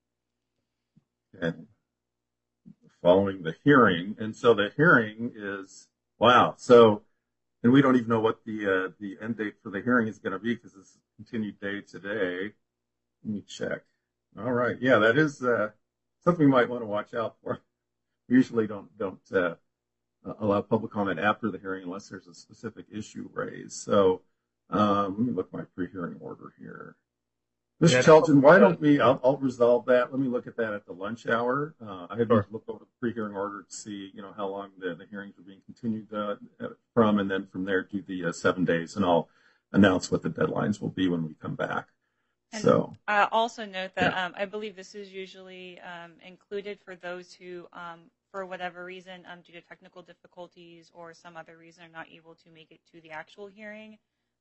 noted. And following the hearing, and so the hearing is wow. So, and we don't even know what the end date for the hearing is going to be because it's a continued day today. Let me check. All right, yeah, that is something we might want to watch out for. We usually don't allow public comment after the hearing unless there's a specific issue raised. So let me look at my pre-hearing order here. Mr. Telgen, why don't we, I'll resolve that. Let me look at that at the lunch hour. I had to look over the pre-hearing order to see, how long the hearings are being continued from, and then from there do the 7 days, and I'll announce what the deadlines will be when we come back. And So also note that I believe this is usually included for those who, for whatever reason, due to technical difficulties or some other reason, are not able to make it to the actual hearing.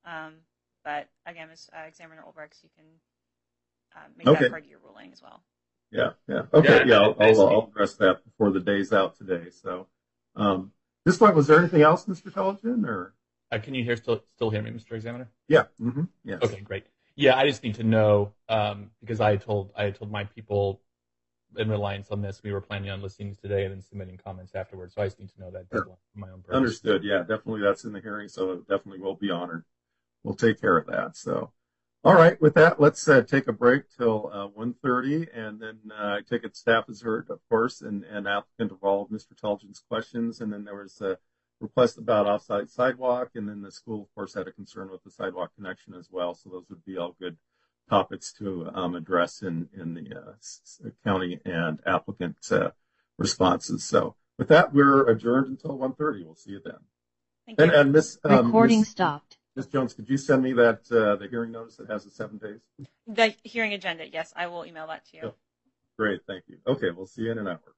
But again, as Examiner Ulbricht, you can make that part of your ruling as well. Yeah. Okay. Yeah, I'll address that before the day's out today. So, this point, was there anything else, Mr. Telgen, or? Can you still hear me, Mr. Examiner? Yeah. Mm-hmm. Yes. Okay, great. Yeah, I just need to know because I told my people in reliance on this, we were planning on listening today and then submitting comments afterwards. So I just need to know that deadline for my own purpose. Understood. Yeah, definitely that's in the hearing, so it definitely will be honored. We'll take care of that. So, all right. With that, let's take a break till 1:30, and then I take it staff has heard, of course, and applicant of all of Mr. Telgen's questions, and then there was a request about off-site sidewalk, and then the school, of course, had a concern with the sidewalk connection as well. So those would be all good topics to address in the county and applicant responses. So with that, we're adjourned until 1:30. We'll see you then. Thank you. And Miss Recording stopped. Ms. Jones, could you send me that the hearing notice that has the 7 days? The hearing agenda, yes, I will email that to you. Great, thank you. Okay, we'll see you in an hour.